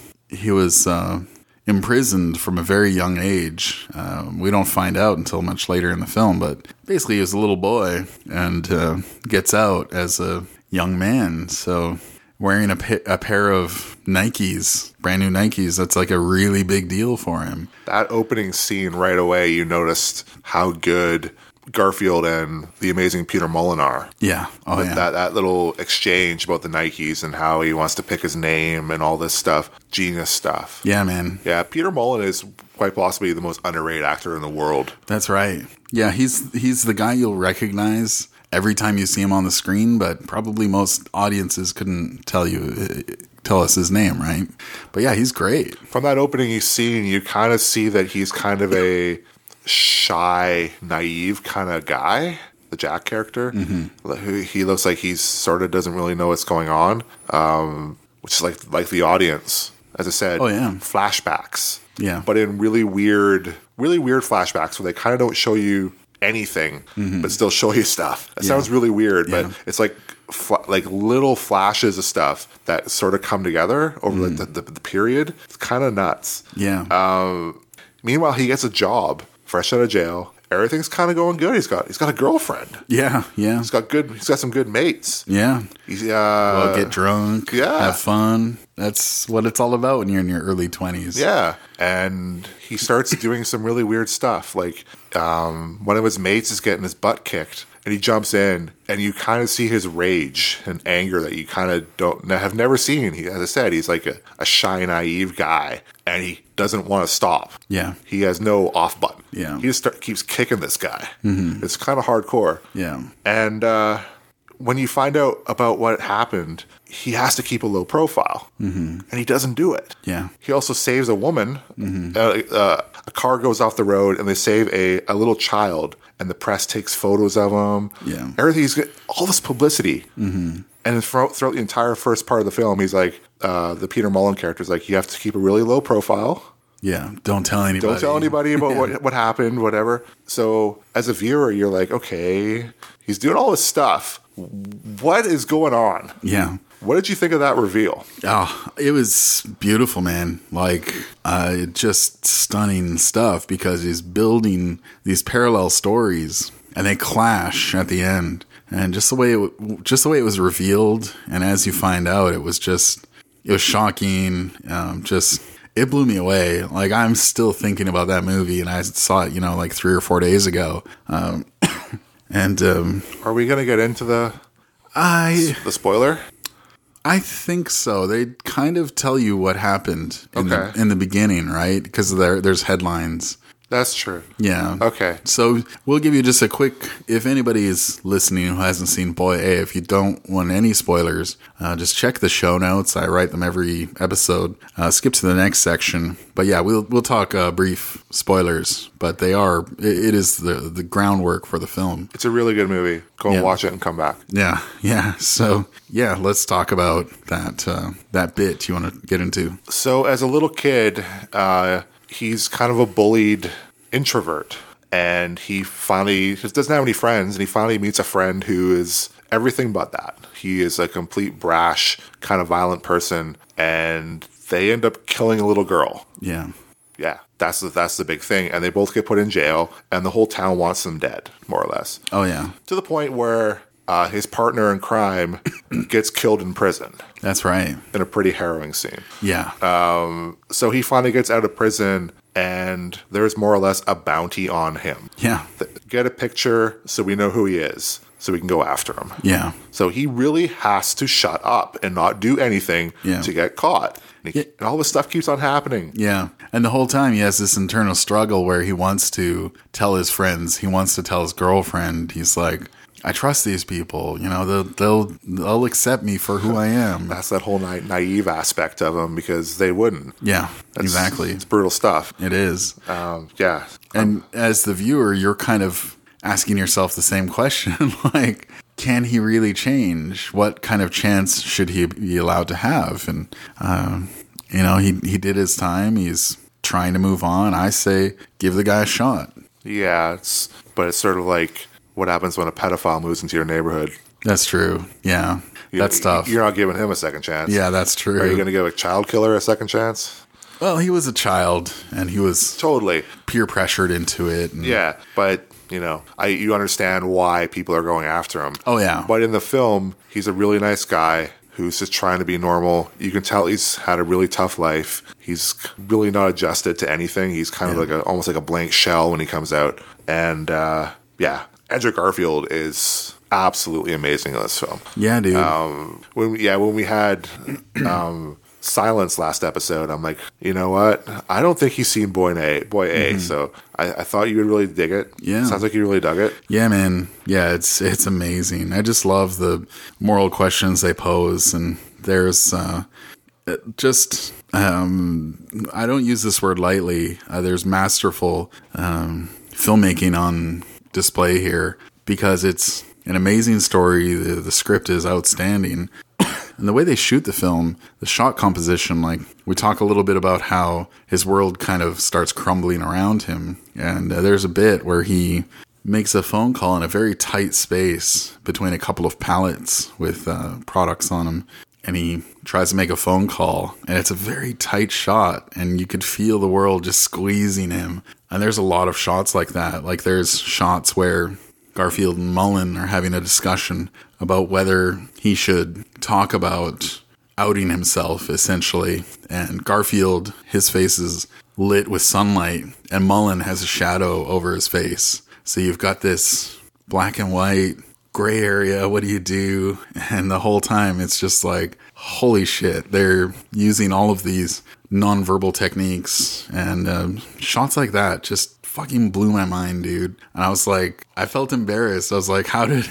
imprisoned from a very young age. We don't find out until much later in the film, but basically he was a little boy and gets out as a young man. So wearing a pair of Nikes, brand new Nikes, that's like a really big deal for him. That opening scene right away, you noticed how good Garfield and the amazing Peter Mullen are. Yeah. Oh, With yeah. that little exchange about the Nikes and how he wants to pick his name and all this stuff. Genius stuff. Yeah, man. Yeah, Peter Mullen is quite possibly the most underrated actor in the world. That's right. Yeah, he's the guy you'll recognize every time you see him on the screen, but probably most audiences couldn't tell us his name, right? But yeah, he's great. From that opening scene, you kind of see that he's kind of a shy, naive kind of guy, the Jack character. Mm-hmm. He looks like he sort of doesn't really know what's going on, which is like the audience. As I said, Oh, yeah. flashbacks. Yeah. But in really weird flashbacks where they kind of don't show you anything, but still show you stuff. That sounds really weird, Yeah. but it's like little flashes of stuff that sort of come together over the period. It's kind of nuts. Yeah. Meanwhile, he gets a job fresh out of jail. everything's kind of going good. He's got a girlfriend. Yeah. He's got some good mates. Yeah. He's Well, get drunk. Yeah. Have fun. That's what it's all about when you're in your early 20s. Yeah, and he starts doing some really weird stuff. Like one of his mates is getting his butt kicked, and he jumps in, and you kind of see his rage and anger that you kind of have never seen. As I said, he's like a shy, naive guy, and he doesn't want to stop. Yeah. He has no off button. Yeah. He just keeps kicking this guy. Mm-hmm. It's kind of hardcore. Yeah. And when you find out about what happened, he has to keep a low profile, and he doesn't do it. Yeah. He also saves a woman. A car goes off the road, and they save a little child, and the press takes photos of him. Yeah. Everything's good. All this publicity. Mm-hmm. And throughout the entire first part of the film, he's like, the Peter Mullen character is like, you have to keep a really low profile. Yeah. Don't tell anybody. Don't tell anybody about what happened, whatever. So as a viewer, you're like, okay, he's doing all this stuff. What is going on? Yeah. What did you think of that reveal? Oh, it was beautiful, man. Like, just stunning stuff because he's building these parallel stories and they clash at the end. And just the way it was revealed, and as you find out, it was shocking. It blew me away. Like, I'm still thinking about that movie, and I saw it, like 3 or 4 days ago. Are we going to get into the spoiler? I think so. They kind of tell you what happened in the beginning, right? Because there's headlines. That's true. Yeah. Okay. So we'll give you just a quick, if anybody is listening who hasn't seen Boy A, if you don't want any spoilers, just check the show notes. I write them every episode. Skip to the next section. But yeah, we'll talk brief spoilers, but it is the groundwork for the film. It's a really good movie. Go and watch it and come back. Yeah. Yeah. So yeah, let's talk about that bit you want to get into. So as a little kid, he's kind of a bullied introvert, and he finally just doesn't have any friends, and he finally meets a friend who is everything but that. He is a complete brash, kind of violent person, and they end up killing a little girl. Yeah. Yeah, that's the big thing, and they both get put in jail, and the whole town wants them dead, more or less. Oh, yeah. To the point where his partner in crime gets killed in prison. That's right. In a pretty harrowing scene. Yeah. So he finally gets out of prison, and there's more or less a bounty on him. Yeah. Get a picture so we know who he is, so we can go after him. Yeah. So he really has to shut up and not do anything to get caught. And all this stuff keeps on happening. Yeah. And the whole time he has this internal struggle where he wants to tell his friends, he wants to tell his girlfriend, he's like, I trust these people, they'll accept me for who I am. That's that whole naive aspect of them, because they wouldn't. Yeah, exactly. It's brutal stuff. It is. Yeah. And as the viewer, you're kind of asking yourself the same question, like, can he really change? What kind of chance should he be allowed to have? And, he did his time. He's trying to move on. I say, give the guy a shot. Yeah, but it's sort of like what happens when a pedophile moves into your neighborhood. That's true. Yeah, that's tough. You're not giving him a second chance. Yeah, that's true. Are you going to give a child killer a second chance? Well, he was a child, and he was totally peer pressured into it. And yeah, but you understand why people are going after him. Oh yeah. But in the film, he's a really nice guy who's just trying to be normal. You can tell he's had a really tough life. He's really not adjusted to anything. He's kind of almost like a blank shell when he comes out. And Andrew Garfield is absolutely amazing in this film. Yeah, dude. When we had Silence last episode, I'm like, you know what? I don't think he's seen Boy A. So I thought you would really dig it. Yeah. Sounds like you really dug it. Yeah, man. Yeah, it's amazing. I just love the moral questions they pose, and there's I don't use this word lightly. There's masterful filmmaking on display here because it's an amazing story. The script is outstanding. And the way they shoot the film, the shot composition, like we talk a little bit about how his world kind of starts crumbling around him. And there's a bit where he makes a phone call in a very tight space between a couple of pallets with products on them. and he tries to make a phone call, and it's a very tight shot, and you could feel the world just squeezing him. And there's a lot of shots like that. Like there's shots where Garfield and Mullen are having a discussion about whether he should talk about outing himself, essentially. And Garfield, his face is lit with sunlight, and Mullen has a shadow over his face. So you've got this black and white gray area. What do you do? And the whole time it's just like, holy shit, they're using all of these nonverbal techniques, and shots like that just fucking blew my mind, dude. And I was like, I felt embarrassed. I was like, how did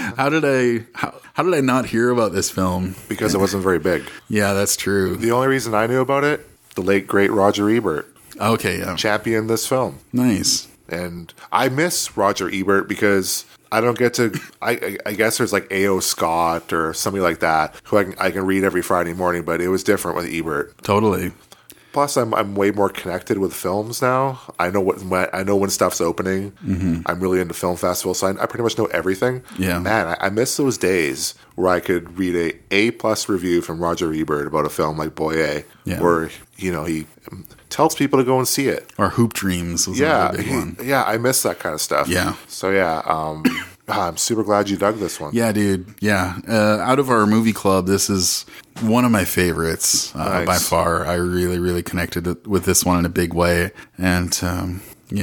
I not hear about this film? Because it wasn't very big. Yeah, that's true. The only reason I knew about it, the late great Roger Ebert Okay, yeah. championed this film. Nice. And I miss Roger Ebert because I don't get to. I guess there's like A.O. Scott or somebody like that who I can read every Friday morning, but it was different with Ebert. Totally. Plus, I'm way more connected with films now. I know when stuff's opening. Mm-hmm. I'm really into film festivals, so I pretty much know everything. Yeah, man, I miss those days where I could read a A+ review from Roger Ebert about a film like Boyer, where he tells people to go and see it. Or Hoop Dreams was another big one. Yeah, I miss that kind of stuff. Yeah. So I'm super glad you dug this one. Yeah, dude. Yeah. Out of our movie club, this is one of my favorites by far. I really, really connected with this one in a big way. And, I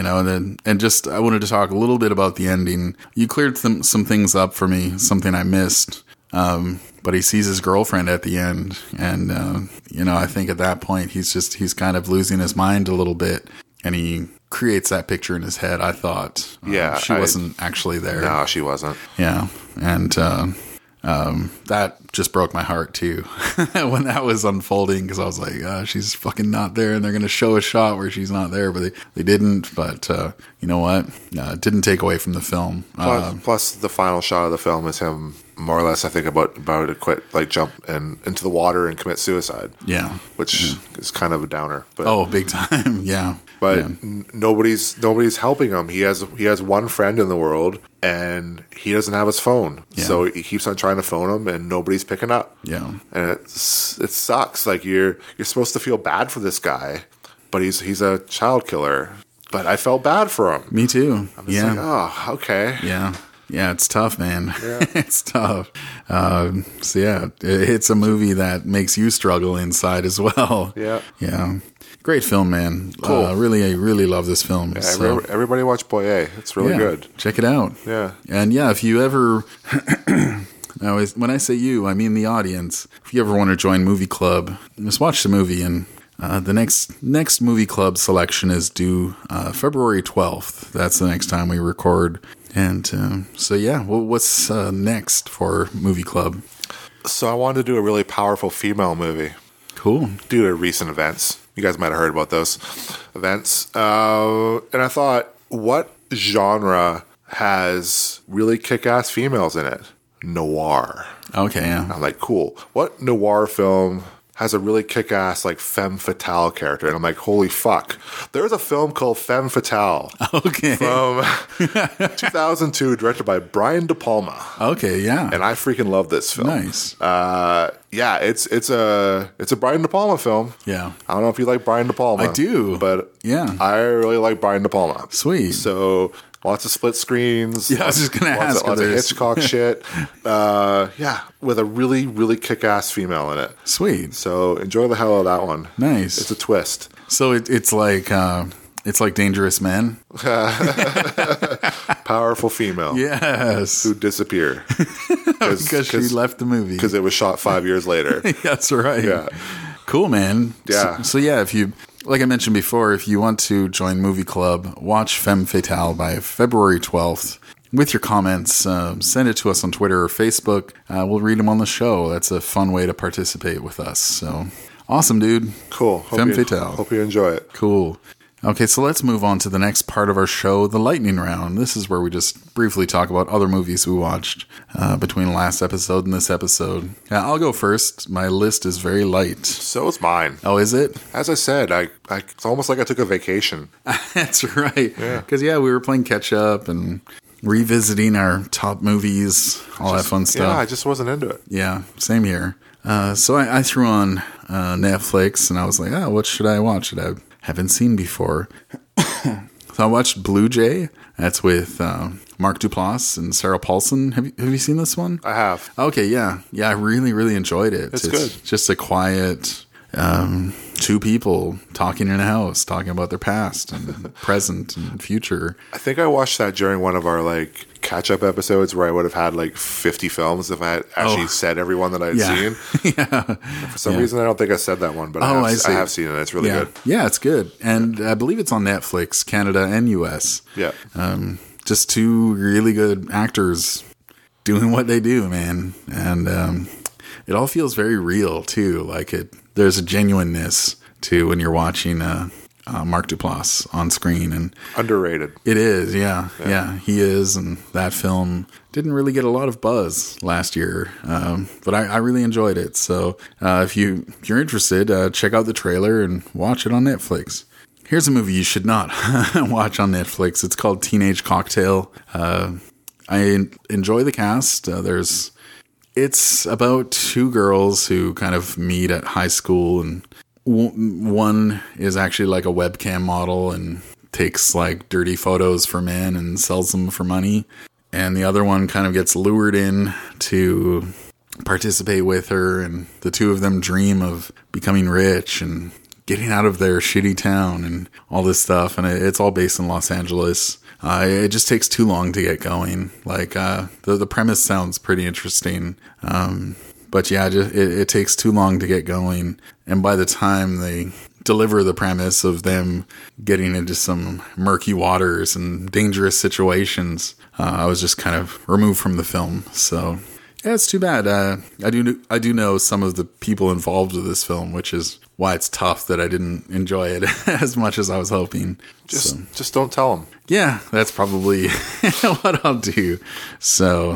wanted to talk a little bit about the ending. You cleared some things up for me, something I missed. But he sees his girlfriend at the end. And, I think at that point, he's kind of losing his mind a little bit. And he creates that picture in his head, I thought. She wasn't actually there. No, she wasn't. Yeah. And that just broke my heart, too, when that was unfolding, because I was like, she's fucking not there, and they're going to show a shot where she's not there, but they didn't. But you know what? It didn't take away from the film. Plus, the final shot of the film is him more or less, I think, about to quit, like jump into the water and commit suicide. Yeah. Which is kind of a downer. But, big time. Yeah. But nobody's helping him. He has one friend in the world, and he doesn't have his phone. Yeah. So he keeps on trying to phone him, and nobody's picking up. Yeah. And it sucks. Like you're supposed to feel bad for this guy, but he's a child killer. But I felt bad for him. Me too. I'm just like, oh, okay. Yeah. Yeah, it's tough, man. Yeah. It's tough. It's a movie that makes you struggle inside as well. Yeah. Yeah. Great film, man. Cool. I really love this film. Yeah, everybody watch Boyer. It's really good. Check it out. Yeah. And if you ever... when I say you, I mean the audience. If you ever want to join Movie Club, just watch the movie. And the next Movie Club selection is due February 12th. That's the next time we record. And what's next for Movie Club? So I wanted to do a really powerful female movie. Cool. Due to recent events. You guys might have heard about those events. And I thought, what genre has really kick-ass females in it? Noir. Okay, yeah. I'm like, cool. What noir film has a really kick-ass, like, femme fatale character? And I'm like, holy fuck. There's a film called Femme Fatale. Okay. From 2002, directed by Brian De Palma. Okay, yeah. And I freaking love this film. Nice. It's a Brian De Palma film. Yeah. I don't know if you like Brian De Palma. I do. But yeah, I really like Brian De Palma. Sweet. So lots of split screens. Yeah, I was just going to ask. Lots of Hitchcock shit. With a really, really kick-ass female in it. Sweet. So enjoy the hell out of that one. Nice. It's a twist. So it's like Dangerous Men. Powerful female. Yes. Who disappear. Because she left the movie. Because it was shot 5 years later. That's right. Yeah. Cool, man. Yeah. So if you, like I mentioned before, if you want to join Movie Club, watch Femme Fatale by February 12th. With your comments, send it to us on Twitter or Facebook. We'll read them on the show. That's a fun way to participate with us. So awesome, dude. Cool. Femme Fatale. Hope you enjoy it. Cool. Okay, so let's move on to the next part of our show, the lightning round. This is where we just briefly talk about other movies we watched between last episode and this episode. I'll go first. My list is very light. So is mine. Oh, is it? As I said, it's almost like I took a vacation. That's right. Yeah. Because, we were playing catch-up and revisiting our top movies, all that fun stuff. Yeah, I just wasn't into it. Yeah, same here. So I threw on Netflix, and I was like, oh, what should I watch that I haven't seen before? So I watched Blue Jay. That's with Mark Duplass and Sarah Paulson. Have you seen this one? I have. Okay, yeah. Yeah, I really, really enjoyed it. It's good. Just a quiet two people talking in a house, talking about their past and present and future. I think I watched that during one of our like catch-up episodes where I would have had like 50 films if I had actually said every one that I'd seen. Yeah. For some reason, I don't think I said that one, but I have seen it. It's really good. Yeah, it's good. And I believe it's on Netflix, Canada and US. Yeah. Just two really good actors doing what they do, man. And it all feels very real, too. Like there's a genuineness to when you're watching Mark Duplass on screen. And underrated. It is, yeah. He is. And that film didn't really get a lot of buzz last year, but I really enjoyed it. So if you're interested, check out the trailer and watch it on Netflix. Here's a movie you should not watch on Netflix. It's called Teenage Cocktail. I enjoy the cast. It's about two girls who kind of meet at high school, and one is actually like a webcam model and takes like dirty photos for men and sells them for money. And the other one kind of gets lured in to participate with her, and the two of them dream of becoming rich and getting out of their shitty town and all this stuff. And it's all based in Los Angeles. It just takes too long to get going. Like, the premise sounds pretty interesting. But yeah, it takes too long to get going. And by the time they deliver the premise of them getting into some murky waters and dangerous situations, I was just kind of removed from the film. So yeah, it's too bad. I do know some of the people involved with this film, which is why it's tough that I didn't enjoy it as much as I was hoping. Just don't tell them. Yeah, that's probably what I'll do. So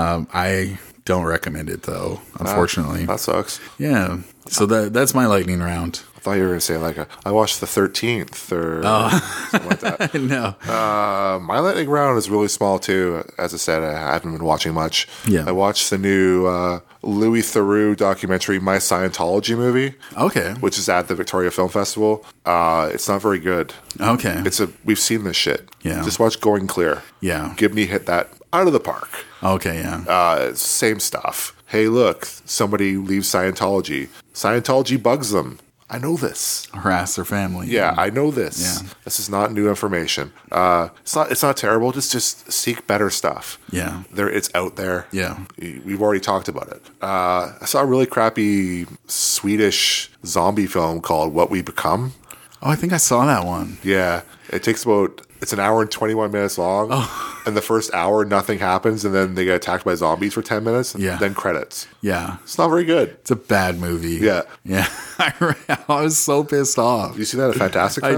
I don't recommend it, though, unfortunately. That sucks. Yeah. So that's my lightning round. I thought you were going to say like I watched the 13th or something like that. No. My lightning round is really small too. As I said, I haven't been watching much. Yeah. I watched the new Louis Theroux documentary, My Scientology movie. Okay. Which is at the Victoria Film Festival. It's not very good. Okay. We've seen this shit. Yeah. Just watch Going Clear. Yeah. Gibney hit that out of the park. Okay, yeah. Same stuff. Hey, look, somebody leaves Scientology. Scientology bugs them. I know this. Harass their family. Yeah, I know this. Yeah. This is not new information. It's not terrible. Just seek better stuff. Yeah. It's out there. Yeah. We've already talked about it. I saw a really crappy Swedish zombie film called What We Become. Oh, I think I saw that one. Yeah. It's an hour and 21 minutes long. Oh. And the first hour, nothing happens. And then they get attacked by zombies for 10 minutes. And Yeah. then credits. Yeah. It's not very good. It's a bad movie. Yeah. Yeah. I was so pissed off. You see that at Fantastic Fest? I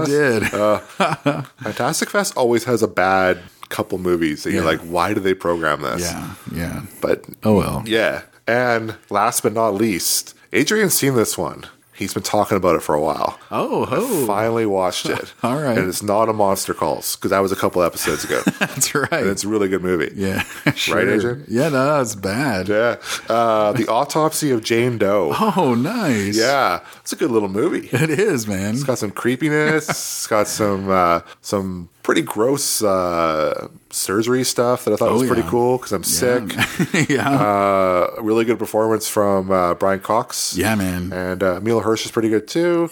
did. Fantastic Fest always has a bad couple movies that you're Yeah. like, why do they program this? Yeah. Yeah. But Oh, well. yeah. And last but not least, Adrian's seen this one. He's been talking about it for a while. Oh. Finally watched it. All right. And it's not a Monster Calls, because that was a couple episodes ago. That's right. And it's a really good movie. Yeah. Sure. Right, Adrian? Yeah, no, it's bad. Yeah. The Autopsy of Jane Doe. Oh, nice. Yeah. It's a good little movie. It is, man. It's got some creepiness. It's got some pretty gross surgery stuff that I thought was pretty cool because I'm sick. Yeah. A really good performance from Brian Cox. Yeah, man. And Mila Hirsch is pretty good too.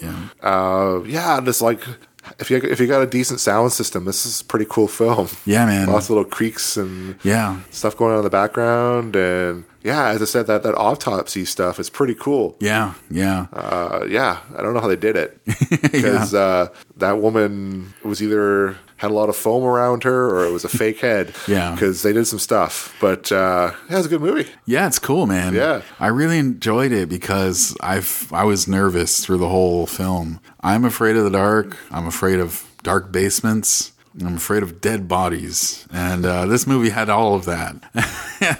Yeah. Just like if you got a decent sound system, this is a pretty cool film. Yeah, man. Lots of little creaks and Yeah. stuff going on in the background, and yeah, as I said, that autopsy stuff is pretty cool. Yeah. Yeah. Yeah, I don't know how they did it because that woman was either had a lot of foam around her or it was a fake head. Yeah. Because they did some stuff, but yeah, it's a good movie. Yeah, it's cool, man. Yeah. I really enjoyed it because I was nervous through the whole film. I'm afraid of the dark. I'm afraid of dark basements. I'm afraid of dead bodies. And this movie had all of that.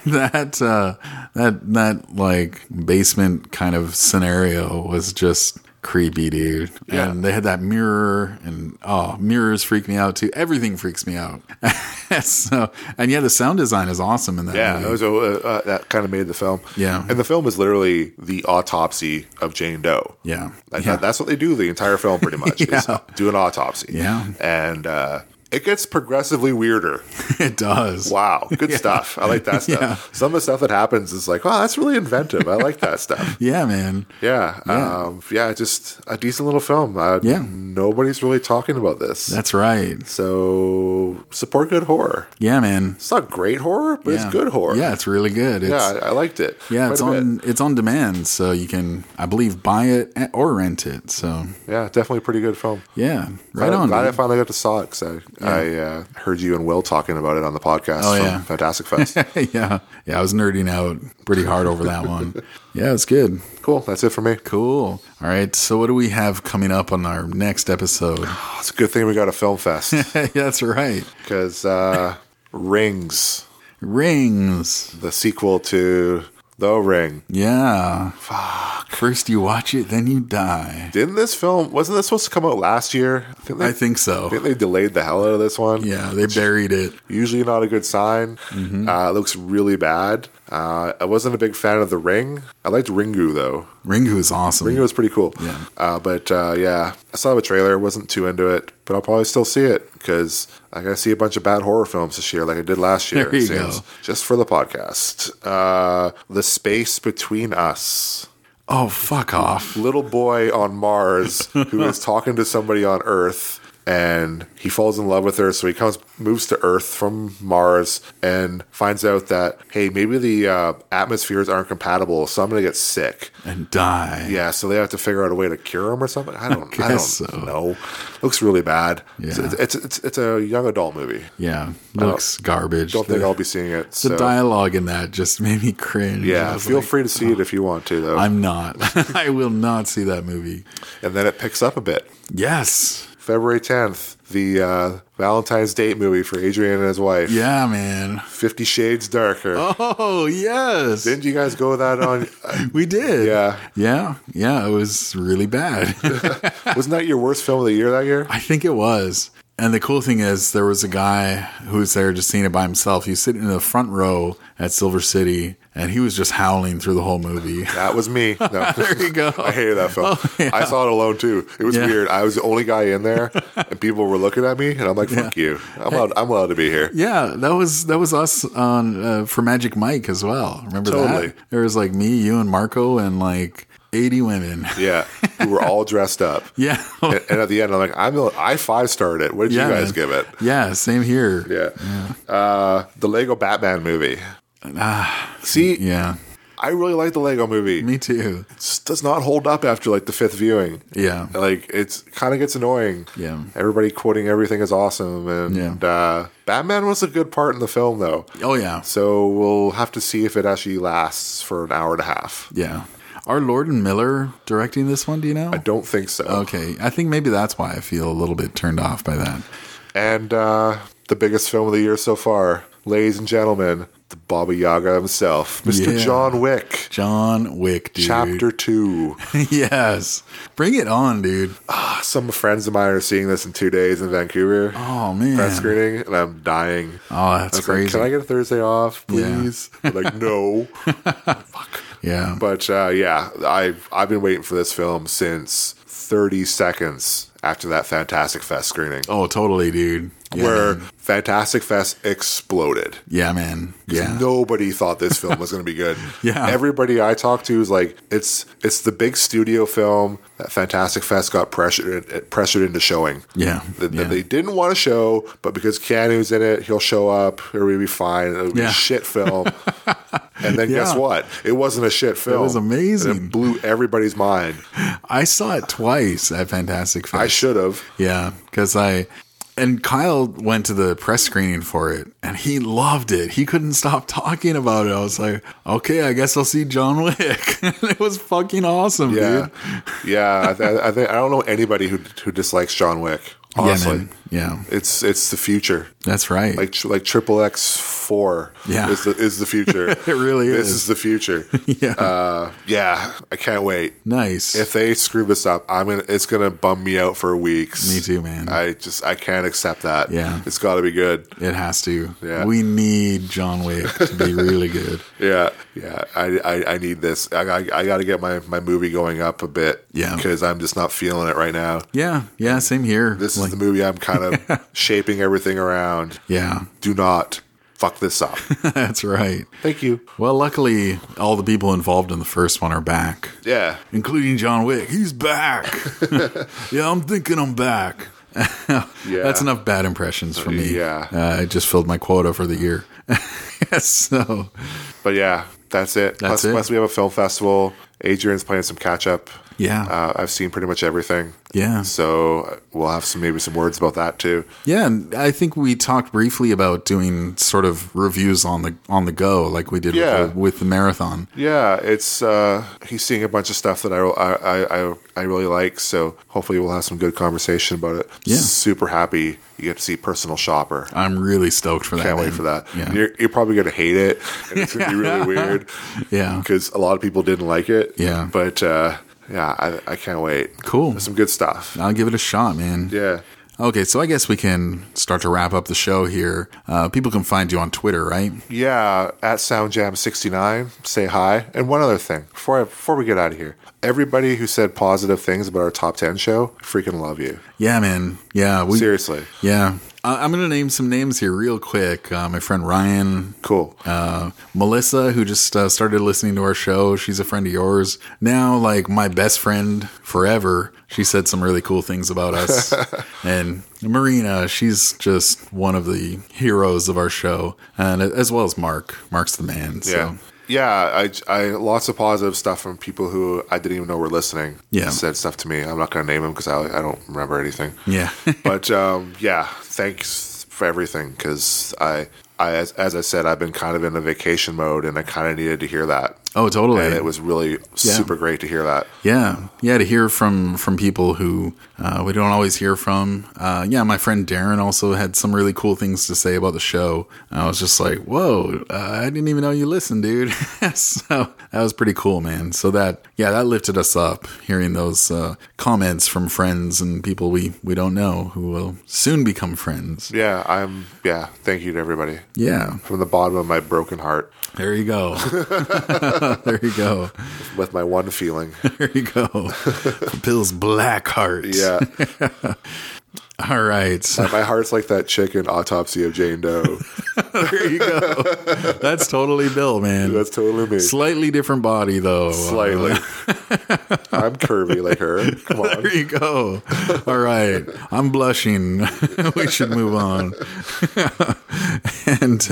that like basement kind of scenario was just creepy, dude. Yeah. And they had that mirror, and mirrors freak me out too. Everything freaks me out. So, and yeah, the sound design is awesome in that Yeah, movie. it was that kind of made the film. Yeah. And the film is literally the autopsy of Jane Doe. Yeah. Like Yeah. that's what they do the entire film pretty much. Yeah. Is do an autopsy. Yeah. And it gets progressively weirder. It does. Wow. Good stuff. I like that stuff. Yeah. Some of the stuff that happens is like, wow, that's really inventive. I like that stuff. Yeah, man. Yeah. Just a decent little film. Yeah. Nobody's really talking about this. That's right. So support good horror. Yeah, man. It's not great horror, but it's good horror. Yeah, it's really good. It's, Yeah, I liked it. yeah, quite a bit. it's on demand, so you can, I believe, buy it or rent it. So Yeah, definitely a pretty good film. yeah, right on. Glad I dude. finally got to saw it because I heard you and Will talking about it on the podcast Oh, from yeah. Fantastic Fest. yeah, I was nerding out pretty hard over that one. Yeah, it's good. Cool. That's it for me. Cool. All right. So, what do we have coming up on our next episode? It's a good thing we got a film fest That's right. because Rings, Rings. the sequel to The Ring. Yeah. Fuck. First you watch it, then you die. Wasn't this supposed to come out last year? I think so. I think they delayed the hell out of this one. Yeah, they buried it. Usually not a good sign. Mm-hmm. It looks really bad. I wasn't a big fan of The Ring. I liked Ringu, though. Ringu is awesome. Ringu was pretty cool. Yeah. But I saw the trailer, wasn't too into it, but I'll probably still see it because I got to see a bunch of bad horror films this year like I did last year. There you it seems. go. Just for the podcast. The Space Between Us. Oh, fuck off. Little boy on Mars who is talking to somebody on Earth. And he falls in love with her, so he moves to Earth from Mars and finds out that, hey, maybe the atmospheres aren't compatible, so I'm going to get sick. And die. Yeah, so they have to figure out a way to cure him or something. I don't guess know. Looks really bad. Yeah. It's a young adult movie. Yeah. Looks garbage. Don't think I'll be seeing it. The dialogue in that just made me cringe. I Yeah, was feel like, free to see it if you want to, though. I'm not. I will not see that movie. And then it picks up a bit. Yes. February 10th, the Valentine's Date movie for Adrian and his wife. Yeah, man. 50 Shades Darker. Oh, yes. Didn't you guys go with that on? We did. Yeah. Yeah. Yeah. It was really bad. Wasn't that your worst film of the year that year? I think it was. And the cool thing is, there was a guy who was there just seeing it by himself. He was sitting in the front row at Silver City, and he was just howling through the whole movie. That was me. No. There you go. I hated that film. Oh, yeah. I saw it alone too. It was Yeah. weird. I was the only guy in there, and people were looking at me, and I'm like, "Fuck you! I'm allowed to be here." Yeah, that was us on for Magic Mike as well. Remember Totally. that? There was like me, you, and Marco, and like 80 women. Yeah, we were all dressed up. Yeah. And at the end, I'm like, I 5-starred it. What did Yeah, you guys man. give it? Yeah, same here. Yeah. The Lego Batman movie. See, Yeah, I really like the Lego movie. me too. It just does not hold up after like the 5th viewing. Yeah. Like it's kind of gets annoying. Yeah. Everybody quoting everything is awesome, and Batman was a good part in the film though. Oh, yeah. So we'll have to see if it actually lasts for an hour and a half. Yeah. Are Lord and Miller directing this one? Do you know? I don't think so. Okay. I think maybe that's why I feel a little bit turned off by that. And the biggest film of the year so far, ladies and gentlemen, the Baba Yaga himself, Mr. Yeah. John Wick. John Wick, dude. Chapter 2. Yes. Bring it on, dude. Some friends of mine are seeing this in 2 days in Vancouver. Oh, man. Press screening, and I'm dying. Oh, that's I was crazy. like, can I get a Thursday off, please? I'm like, no. Fuck. Yeah. But I've been waiting for this film since 30 seconds after that Fantastic Fest screening. Oh, totally, dude. Yeah, where man. Fantastic Fest exploded. Yeah, man. Yeah. Nobody thought this film was going to be good. Yeah. Everybody I talked to was like, it's the big studio film that Fantastic Fest got pressured into showing. Yeah. That Yeah. they didn't want to show, but because Keanu's in it, he'll show up. It'll be fine. It'll be Yeah. a shit film. And then guess Yeah. what? It wasn't a shit film. was amazing. And it blew everybody's mind. I saw it twice at Fantastic Fest. I should have. Yeah, because and Kyle went to the press screening for it, and he loved it. He couldn't stop talking about it. I was like, okay, I guess I'll see John Wick. It was fucking awesome, Yeah. dude. Yeah. I don't know anybody who dislikes John Wick. Honestly. Yeah. It's the future. That's right. Like Triple X4 Yeah. is the future. It really This is. is the future. Yeah. Yeah, I can't wait. Nice. If they screw this up, it's gonna bum me out for weeks. Me too, man. I can't accept that. Yeah. It's got to be good. It has to. Yeah. We need John Wick to be really good. Yeah. I need this. I got to get my movie going up a bit. Yeah. because I'm just not feeling it right now. Yeah, same here. This is the movie I'm kind of shaping everything around. Yeah, Do not fuck this up. that's right. Thank you. Well, luckily, all the people involved in the first one are back, Yeah. including John Wick. He's back. Yeah, I'm thinking I'm back. That's enough bad impressions for me. Yeah. I just filled my quota for the year. So, But yeah, that's it. That's it. Plus we have a film festival. Adrian's playing some catch up. yeah, I've seen pretty much everything. yeah. So we'll have maybe some words about that too. Yeah, and I think we talked briefly about doing sort of reviews on the go, like we did with the marathon. Yeah, it's he's seeing a bunch of stuff that I really like. So hopefully we'll have some good conversation about it. Yeah. Super happy you get to see Personal Shopper. I'm really stoked for that. Can't wait man. for that. Yeah. You're probably going to hate it, and it's going to be really weird. Yeah. because a lot of people didn't like it. Yeah. but yeah, I can't wait. Cool. There's some good stuff. I'll give it a shot, man. Yeah. Okay, so I guess we can start to wrap up the show here. People can find you on Twitter, right? Yeah, at SoundJam69, say hi. And one other thing, before we get out of here, everybody who said positive things about our top 10 show, freaking love you. Yeah, man. Yeah, Seriously. Yeah, I'm going to name some names here real quick. My friend Ryan. Cool. Melissa, who just started listening to our show. She's a friend of yours. Now, like, my best friend forever. She said some really cool things about us. And Marina, she's just one of the heroes of our show. And as well as Mark. Mark's the man. So. Yeah. Yeah, I lots of positive stuff from people who I didn't even know were listening. Yeah. Said stuff to me. I'm not going to name them because I don't remember anything. Yeah. But yeah, thanks for everything because as I said, I've been kind of in a vacation mode and I kind of needed to hear that. Oh, totally. And it was really super great to hear that. Yeah. Yeah, to hear from people who we don't always hear from. Yeah, my friend Darren also had some really cool things to say about the show. I was just like, whoa, I didn't even know you listened, dude. So that was pretty cool, man. So that lifted us up, hearing those comments from friends and people we don't know who will soon become friends. Yeah, thank you to everybody. Yeah. From the bottom of my broken heart. There you go. There you go. With my one feeling. There you go. Bill's black heart. Yeah. All right. My heart's like that chick in Autopsy of Jane Doe. There you go. That's totally Bill, man. That's totally me. Slightly different body, though. Slightly. I'm curvy like her. Come on. There you go. All right. I'm blushing. We should move on. And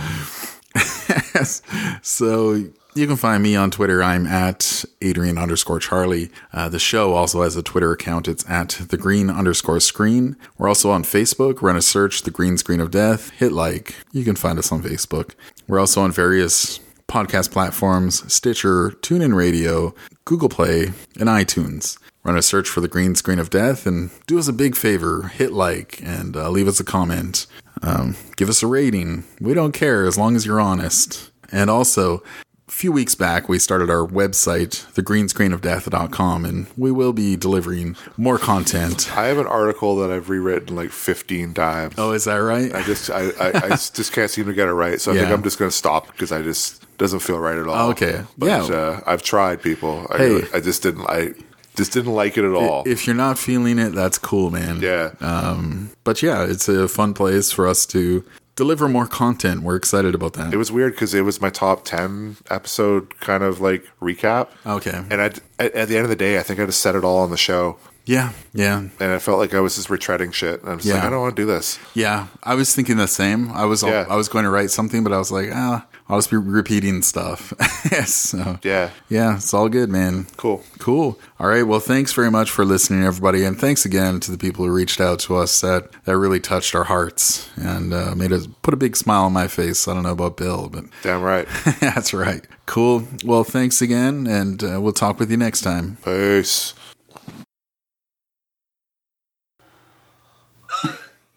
so you can find me on Twitter. I'm at Adrian_Charlie. The show also has a Twitter account. It's at @thegreen_screen. We're also on Facebook. Run a search, The Green Screen of Death. Hit like. You can find us on Facebook. We're also on various podcast platforms, Stitcher, TuneIn Radio, Google Play, and iTunes. Run a search for The Green Screen of Death and do us a big favor. Hit like and leave us a comment. Give us a rating. We don't care as long as you're honest. And also, a few weeks back, we started our website, thegreenscreenofdeath.com, and we will be delivering more content. I have an article that I've rewritten like 15 times. Oh, is that right? I just can't seem to get it right. So I think I'm just going to stop because I just doesn't feel right at all. Okay. But, I've tried, people. I just didn't like it at all. If you're not feeling it, that's cool, man. Yeah. But yeah, it's a fun place for us to deliver more content. We're excited about that. It was weird because it was my top 10 episode kind of like recap. Okay. And at the end of the day, I think I just said it all on the show. Yeah. And I felt like I was just retreading shit. And I'm just like, I don't want to do this. Yeah. I was thinking the same. I was going to write something, but I was like, I'll just be repeating stuff. So, yeah, it's all good, man. Cool. All right. Well, thanks very much for listening, everybody. And thanks again to the people who reached out to us. That really touched our hearts and made us put a big smile on my face. I don't know about Bill, but damn right. That's right. Cool. Well, thanks again. And we'll talk with you next time. Peace.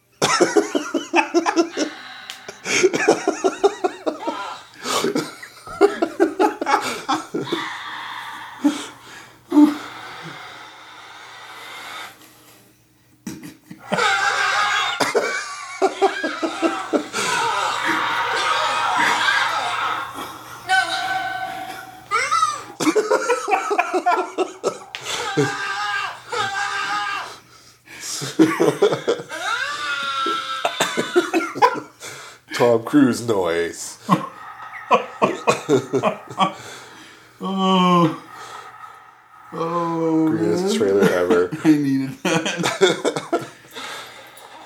Tom Cruise noise. Oh, Greatest trailer ever. I needed that.